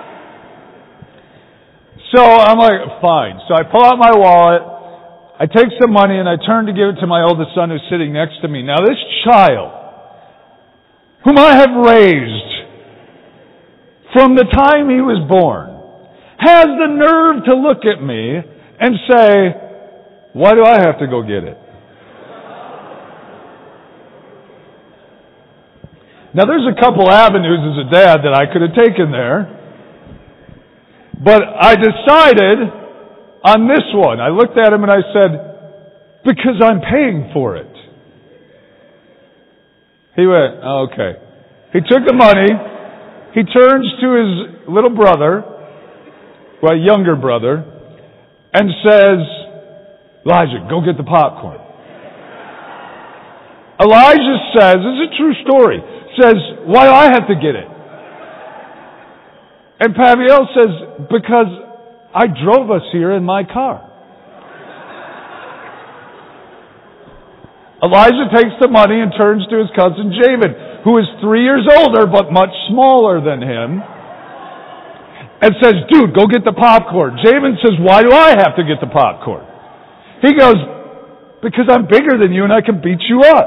So I'm like, fine. So I pull out my wallet, I take some money, and I turn to give it to my oldest son who's sitting next to me. Now this child, whom I have raised from the time he was born, has the nerve to look at me and say, why do I have to go get it? Now there's a couple avenues as a dad that I could have taken there. But I decided on this one. I looked at him and I said, because I'm paying for it. He went, oh, okay. He took the money. He turns to his little brother, well, younger brother, and says, Elijah, go get the popcorn. Elijah says, this is a true story, says, why do I have to get it? And Paviel says, because I drove us here in my car. Elijah takes the money and turns to his cousin Javen, who is three years older but much smaller than him, and says, dude, go get the popcorn. Javen says, why do I have to get the popcorn? He goes, because I'm bigger than you and I can beat you up.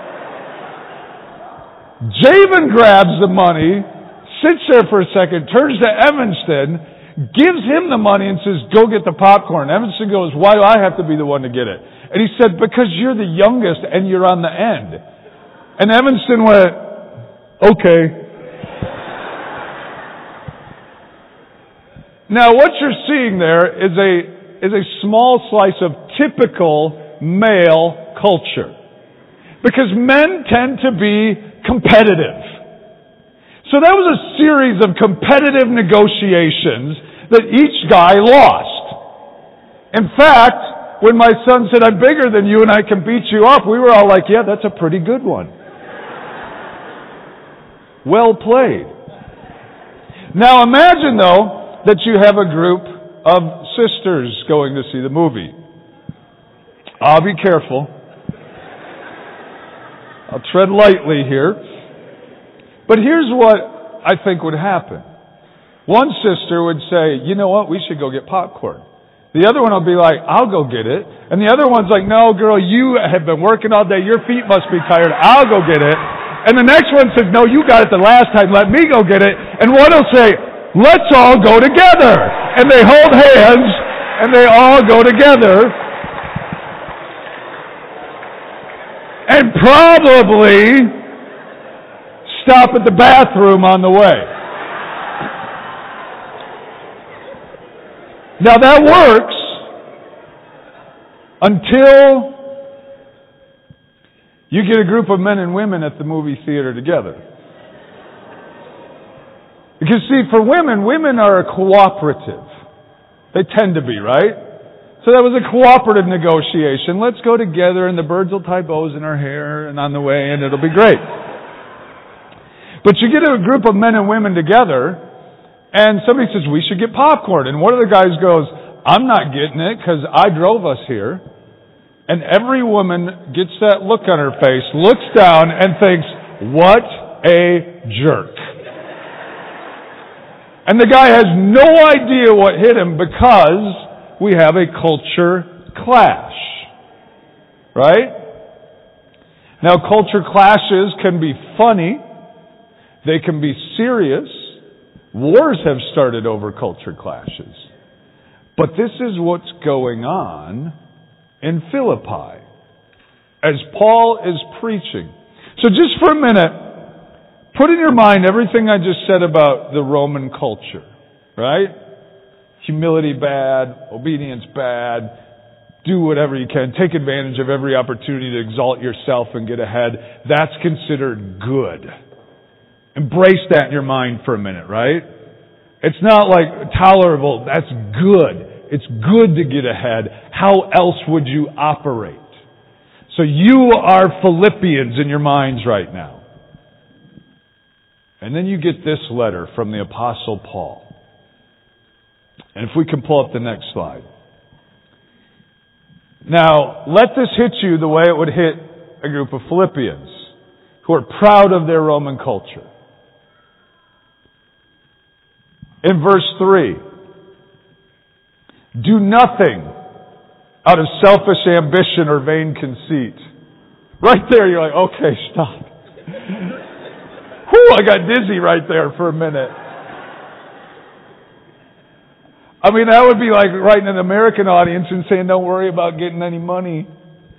Javen grabs the money, sits there for a second, turns to Evanston, gives him the money and says, go get the popcorn. Evanston goes, why do I have to be the one to get it? And he said, because you're the youngest and you're on the end. And Evanston went, okay. Now what you're seeing there is a, is a small slice of typical male culture. Because men tend to be competitive. So that was a series of competitive negotiations that each guy lost. In fact, when my son said, I'm bigger than you and I can beat you up, we were all like, yeah, that's a pretty good one. Well played. Now imagine, though, that you have a group of sisters going to see the movie. I'll be careful. I'll tread lightly here. But here's what I think would happen. One sister would say, you know what, we should go get popcorn. The other one will be like, I'll go get it. And the other one's like, no, girl, you have been working all day. Your feet must be tired. I'll go get it. And the next one says, no, you got it the last time. Let me go get it. And one will say, let's all go together. And they hold hands and they all go together. And probably stop at the bathroom on the way. Now that works until you get a group of men and women at the movie theater together. Because see, for women, women are cooperative. They tend to be, right? So that was a cooperative negotiation. Let's go together and the birds will tie bows in our hair and on the way and it'll be great. But you get a group of men and women together and somebody says, we should get popcorn. And one of the guys goes, I'm not getting it because I drove us here. And every woman gets that look on her face, looks down and thinks, what a jerk. And the guy has no idea what hit him because we have a culture clash. Right? Now culture clashes can be funny. They can be serious. Wars have started over culture clashes. But this is what's going on in Philippi as Paul is preaching. So just for a minute, put in your mind everything I just said about the Roman culture, right? Humility bad, obedience bad, do whatever you can, take advantage of every opportunity to exalt yourself and get ahead. That's considered good. Embrace that in your mind for a minute, right? It's not like tolerable, that's good. It's good to get ahead. How else would you operate? So you are Philippians in your minds right now. And then you get this letter from the Apostle Paul. And if we can pull up the next slide. Now, let this hit you the way it would hit a group of Philippians who are proud of their Roman culture. In verse three, do nothing out of selfish ambition or vain conceit. Right there, you're like, okay, stop. Whew, I got dizzy right there for a minute. I mean, that would be like writing an American audience and saying, don't worry about getting any money.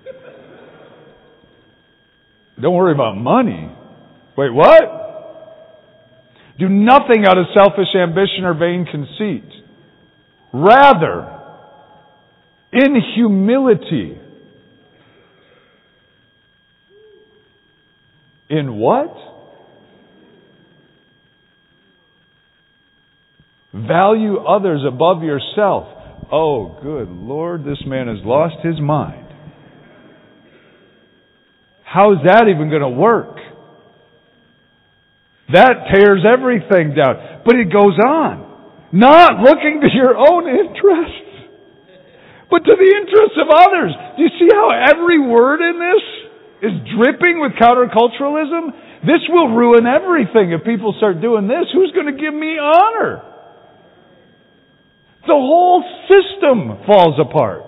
Don't worry about money. Wait, what? Do nothing out of selfish ambition or vain conceit. Rather, in humility. In what? Value others above yourself. Oh, good Lord, this man has lost his mind. How is that even going to work? That tears everything down. But it goes on. Not looking to your own interests, but to the interests of others. Do you see how every word in this is dripping with counterculturalism? This will ruin everything if people start doing this. Who's going to give me honor? The whole system falls apart.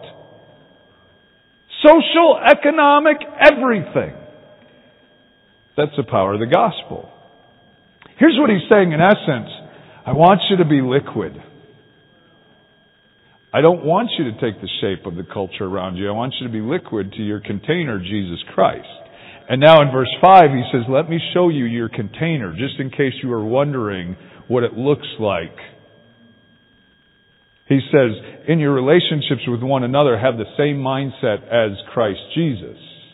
Social, economic, everything. That's the power of the gospel. Here's what he's saying in essence. I want you to be liquid. I don't want you to take the shape of the culture around you. I want you to be liquid to your container, Jesus Christ. And now in verse five, he says, let me show you your container, just in case you are wondering what it looks like. He says, in your relationships with one another, have the same mindset as Christ Jesus.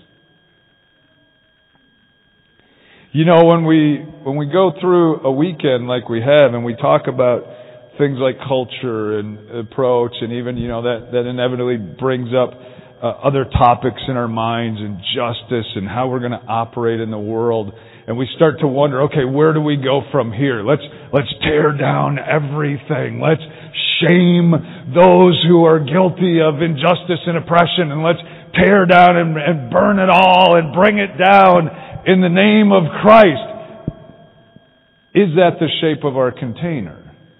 You know, when we when we go through a weekend like we have, and we talk about things like culture and approach, and even, you know, that, that inevitably brings up uh, other topics in our minds, and justice, and how we're going to operate in the world. And we start to wonder, okay, where do we go from here? Let's let's tear down everything. Let's shame those who are guilty of injustice and oppression, and let's tear down and, and burn it all and bring it down in the name of Christ. Is that the shape of our container?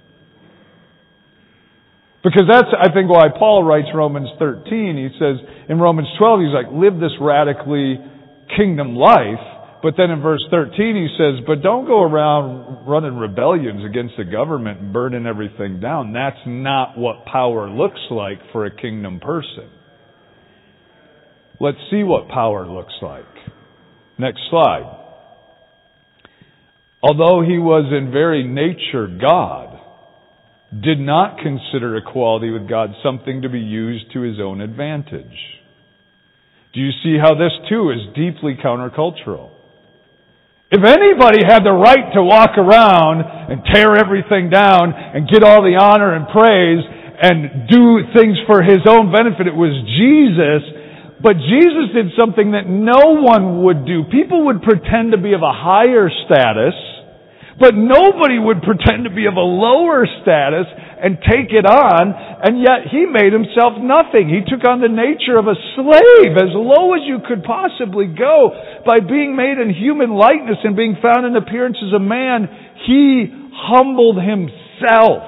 Because that's, I think, why Paul writes Romans thirteen. He says, in Romans twelve, he's like, live this radically kingdom life. But then in verse thirteen he says, but don't go around running rebellions against the government and burning everything down. That's not what power looks like for a kingdom person. Let's see what power looks like. Next slide. Although he was in very nature God, did not consider equality with God something to be used to his own advantage. Do you see how this too is deeply countercultural? If anybody had the right to walk around and tear everything down and get all the honor and praise and do things for his own benefit, it was Jesus. But Jesus did something that no one would do. People would pretend to be of a higher status, but nobody would pretend to be of a lower status and take it on, and yet he made himself nothing. He took on the nature of a slave, as low as you could possibly go. By being made in human likeness and being found in appearance as a man, he humbled himself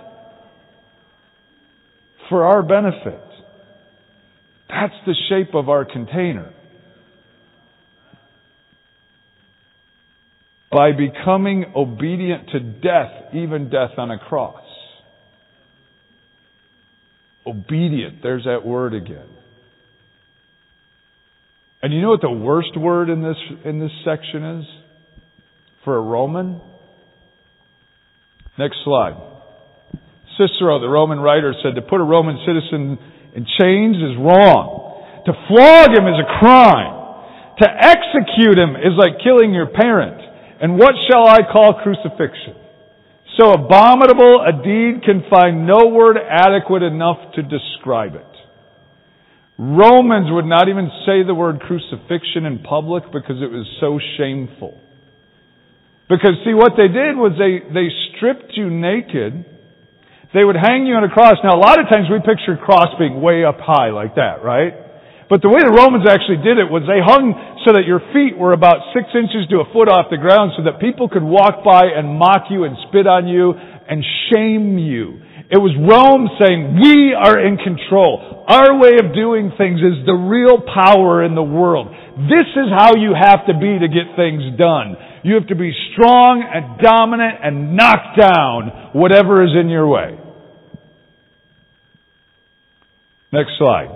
for our benefit. That's the shape of our container. By becoming obedient to death, even death on a cross. Obedient, there's that word again. And you know what the worst word in this in this section is for a Roman? Next slide. Cicero, the Roman writer, said to put a Roman citizen in chains is wrong. To flog him is a crime. To execute him is like killing your parent. And what shall I call crucifixion? So abominable a deed can find no word adequate enough to describe it. Romans would not even say the word crucifixion in public because it was so shameful. Because see, what they did was they, they stripped you naked, They would hang you on a cross. Now, a lot of times we picture a cross being way up high like that, right? But the way the Romans actually did it was they hung so that your feet were about six inches to a foot off the ground so that people could walk by and mock you and spit on you and shame you. It was Rome saying, we are in control. Our way of doing things is the real power in the world. This is how you have to be to get things done. You have to be strong and dominant and knock down whatever is in your way. Next slide.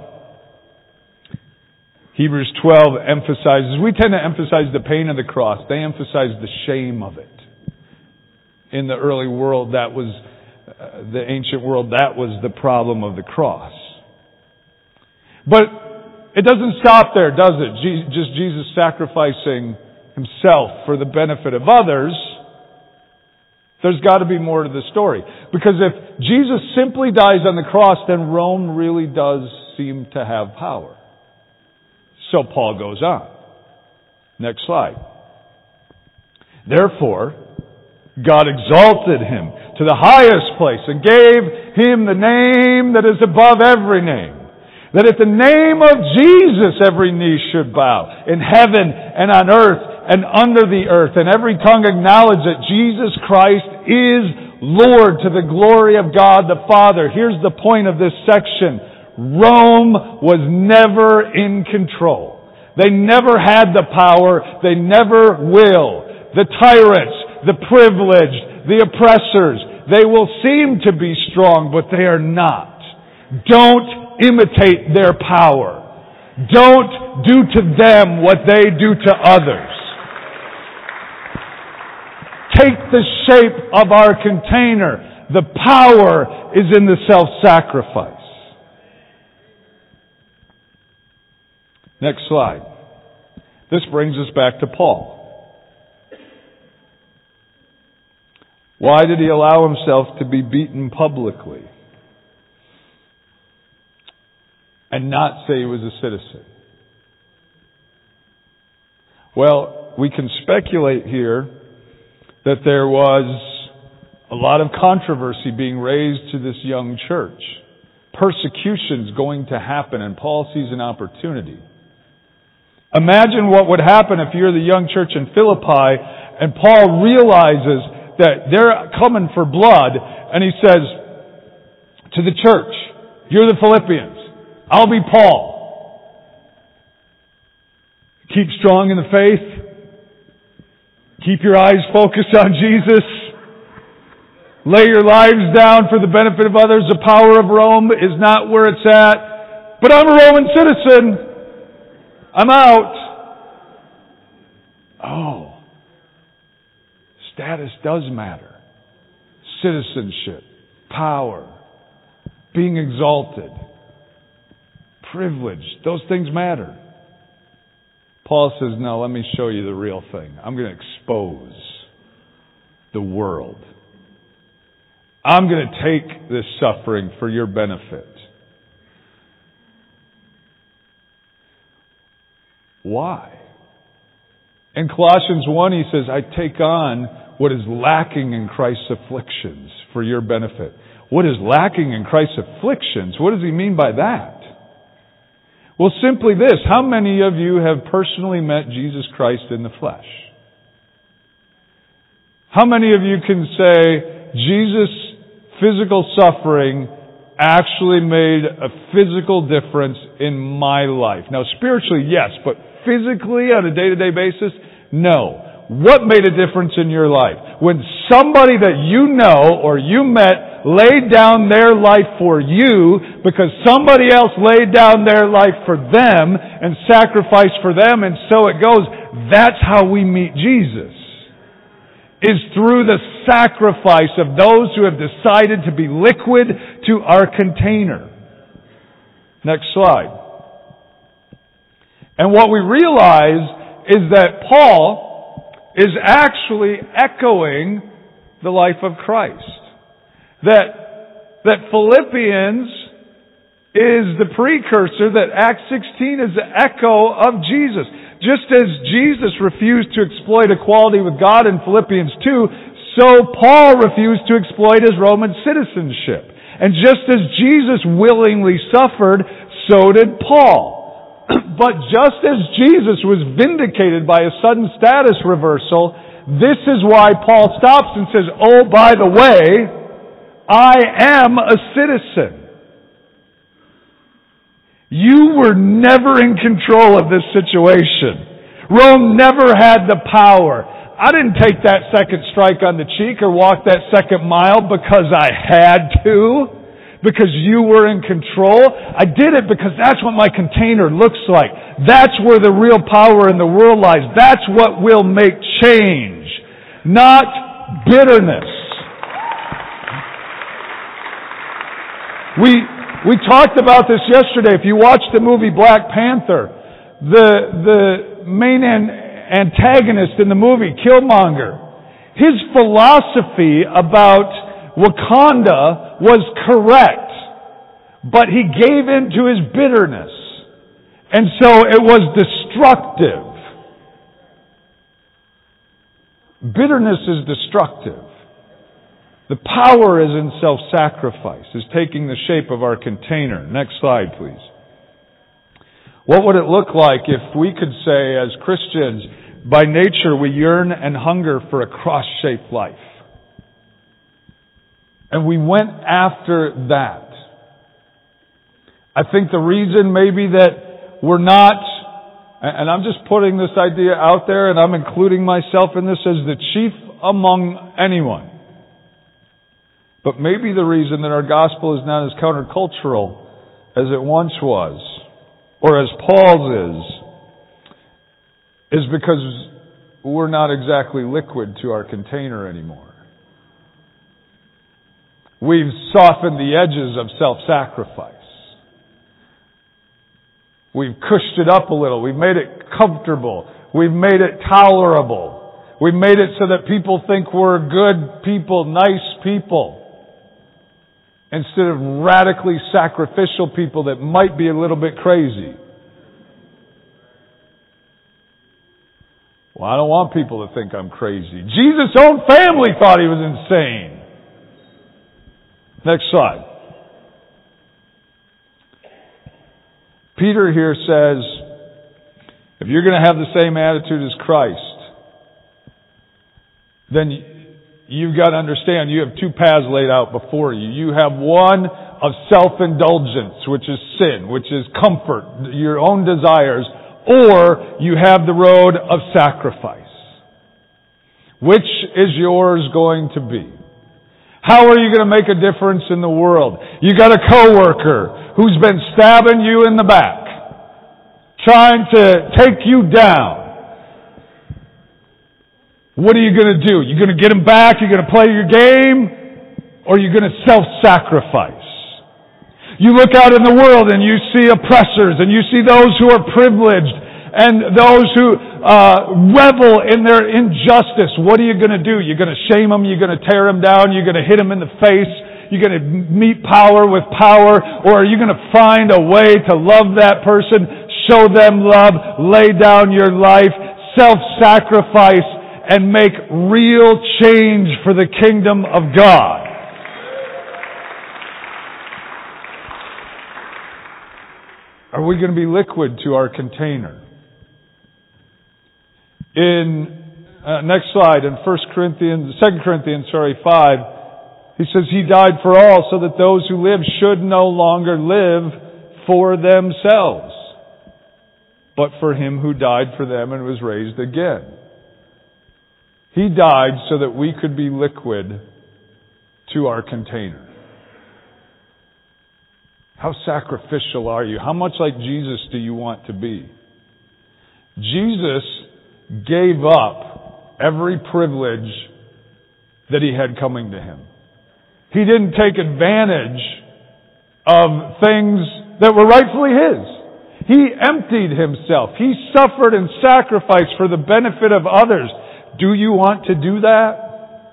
Hebrews twelve emphasizes, we tend to emphasize the pain of the cross. They emphasize the shame of it. In the early world, that was, uh, the ancient world, that was the problem of the cross. But it doesn't stop there, does it? Je- just Jesus sacrificing Himself for the benefit of others. There's got to be more to the story. Because if Jesus simply dies on the cross, then Rome really does seem to have power. So Paul goes on. Next slide. Therefore, God exalted Him to the highest place and gave Him the name that is above every name. That at the name of Jesus every knee should bow in heaven and on earth and under the earth, and every tongue acknowledge that Jesus Christ is Lord to the glory of God the Father. Here's the point of this section. Rome was never in control. They never had the power. They never will. The tyrants, the privileged, the oppressors, they will seem to be strong, but they are not. Don't imitate their power. Don't do to them what they do to others. Take the shape of our container. The power is in the self-sacrifice. Next slide. This brings us back to Paul. Why did he allow himself to be beaten publicly and not say he was a citizen? Well, we can speculate here that there was a lot of controversy being raised to this young church. Persecution's going to happen, and Paul sees an opportunity. Imagine what would happen if you're the young church in Philippi and Paul realizes that they're coming for blood, and he says to the church, you're the Philippians, I'll be Paul. Keep strong in the faith. Keep your eyes focused on Jesus. Lay your lives down for the benefit of others. The power of Rome is not where it's at. But I'm a Roman citizen. I'm out. Oh. Status does matter. Citizenship. Power. Being exalted. Privilege. Those things matter. Paul says, no, let me show you the real thing. I'm going to expose the world. I'm going to take this suffering for your benefit. Why? In Colossians one, he says, I take on what is lacking in Christ's afflictions for your benefit. What is lacking in Christ's afflictions? What does he mean by that? Well, simply this. How many of you have personally met Jesus Christ in the flesh? How many of you can say, Jesus' physical suffering actually made a physical difference in my life? Now, spiritually, yes, but physically, on a day-to-day basis, no. What made a difference in your life? When somebody that you know or you met laid down their life for you because somebody else laid down their life for them and sacrificed for them, and so it goes. That's how we meet Jesus. Is through the sacrifice of those who have decided to be liquid to our container. Next slide. And what we realize is that Paul is actually echoing the life of Christ. That, that Philippians is the precursor, that Acts sixteen is the echo of Jesus. Just as Jesus refused to exploit equality with God in Philippians two, so Paul refused to exploit his Roman citizenship. And just as Jesus willingly suffered, so did Paul. But just as Jesus was vindicated by a sudden status reversal, this is why Paul stops and says, oh, by the way, I am a citizen. You were never in control of this situation. Rome never had the power. I didn't take that second strike on the cheek or walk that second mile because I had to, because you were in control. I did it because that's what my container looks like. That's where the real power in the world lies. That's what will make change, not bitterness. We we talked about this yesterday. If you watch the movie Black Panther, the the main an, antagonist in the movie, Killmonger, his philosophy about Wakanda was correct, but he gave in to his bitterness, and so it was destructive. Bitterness is destructive. The power is in self-sacrifice, is taking the shape of our container. Next slide, please. What would it look like if we could say, as Christians, by nature we yearn and hunger for a cross-shaped life? And we went after that. I think the reason maybe that we're not, and I'm just putting this idea out there and I'm including myself in this as the chief among anyone. But maybe the reason that our gospel is not as countercultural as it once was, or as Paul's is, is because we're not exactly liquid to our container anymore. We've softened the edges of self-sacrifice. We've cushed it up a little. We've made it comfortable. We've made it tolerable. We've made it so that people think we're good people, nice people, instead of radically sacrificial people that might be a little bit crazy. Well, I don't want people to think I'm crazy. Jesus' own family thought he was insane. Next slide. Peter here says, if you're going to have the same attitude as Christ, then you've got to understand you have two paths laid out before you. You have one of self-indulgence, which is sin, which is comfort, your own desires, or you have the road of sacrifice. Which is yours going to be? How are you going to make a difference in the world? You got a coworker who's been stabbing you in the back, trying to take you down. What are you going to do? You're going to get him back? You're going to play your game? Or are you going to self-sacrifice? You look out in the world and you see oppressors and you see those who are privileged and those who uh, revel in their injustice. What are you going to do? You're going to shame them? You're going to tear them down? You're going to hit them in the face? You're going to meet power with power? Or are you going to find a way to love that person, show them love, lay down your life, self-sacrifice, and make real change for the kingdom of God? Are we going to be liquid to our container? In uh, next slide, in First Corinthians, Second Corinthians, sorry, five, he says he died for all, so that those who live should no longer live for themselves, but for him who died for them and was raised again. He died so that we could be liquid to our container. How sacrificial are you? How much like Jesus do you want to be? Jesus gave up every privilege that he had coming to him. He didn't take advantage of things that were rightfully his. He emptied himself. He suffered and sacrificed for the benefit of others. Do you want to do that?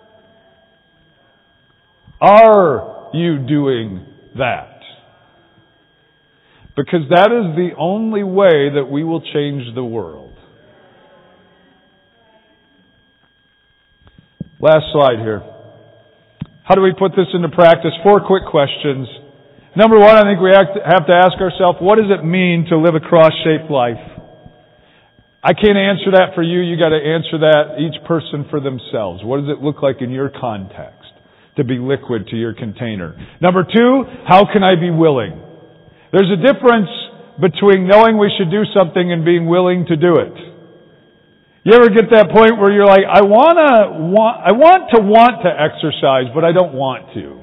Are you doing that? Because that is the only way that we will change the world. Last slide here. How do we put this into practice? Four quick questions. Number one, I think we have to ask ourselves, what does it mean to live a cross-shaped life? I can't answer that for you. You got to answer that each person for themselves. What does it look like in your context to be liquid to your container? Number two, how can I be willing? There's a difference between knowing we should do something and being willing to do it. You ever get that point where you're like, I wanna want, I want to want to exercise, but I don't want to.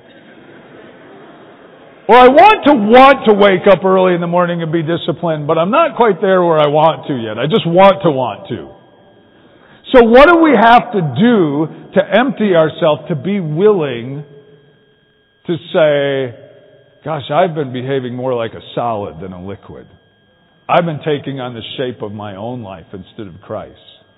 Or I want to want to wake up early in the morning and be disciplined, but I'm not quite there where I want to yet. I just want to want to. So what do we have to do to empty ourselves, to be willing to say, gosh, I've been behaving more like a solid than a liquid. I've been taking on the shape of my own life instead of Christ.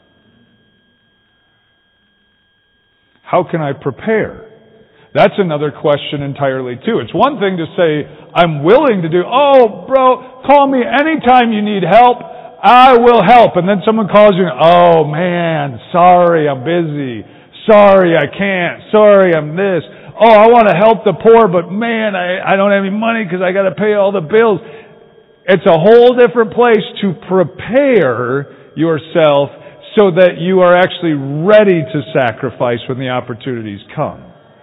How can I prepare? That's another question entirely too. It's one thing to say, I'm willing to do, oh bro, call me anytime you need help, I will help. And then someone calls you, oh man, sorry, I'm busy. Sorry, I can't. Sorry, I'm this. Oh, I want to help the poor, but man, I, I don't have any money because I got to pay all the bills. It's a whole different place to prepare yourself so that you are actually ready to sacrifice when the opportunities come.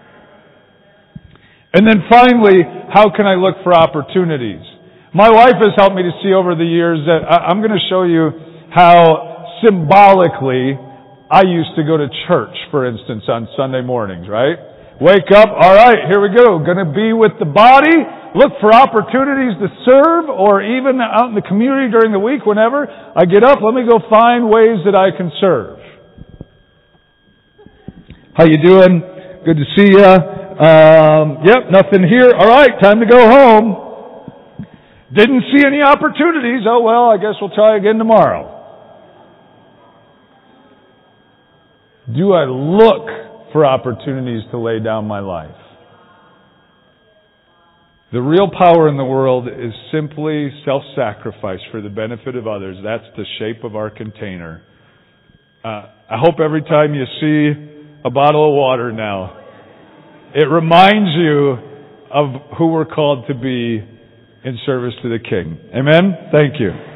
And then finally, how can I look for opportunities? My wife has helped me to see over the years that I'm going to show you how symbolically I used to go to church, for instance, on Sunday mornings, right? Wake up, all right, here we go. Going to be with the body, look for opportunities to serve, or even out in the community during the week, whenever I get up, let me go find ways that I can serve. How you doing? Good to see you. Um, yep, nothing here. All right, time to go home. Didn't see any opportunities. Oh well, I guess we'll try again tomorrow. Do I look for opportunities to lay down my life? The real power in the world is simply self-sacrifice for the benefit of others. That's the shape of our container. Uh, I hope every time you see a bottle of water now, it reminds you of who we're called to be in service to the King. Amen? Thank you.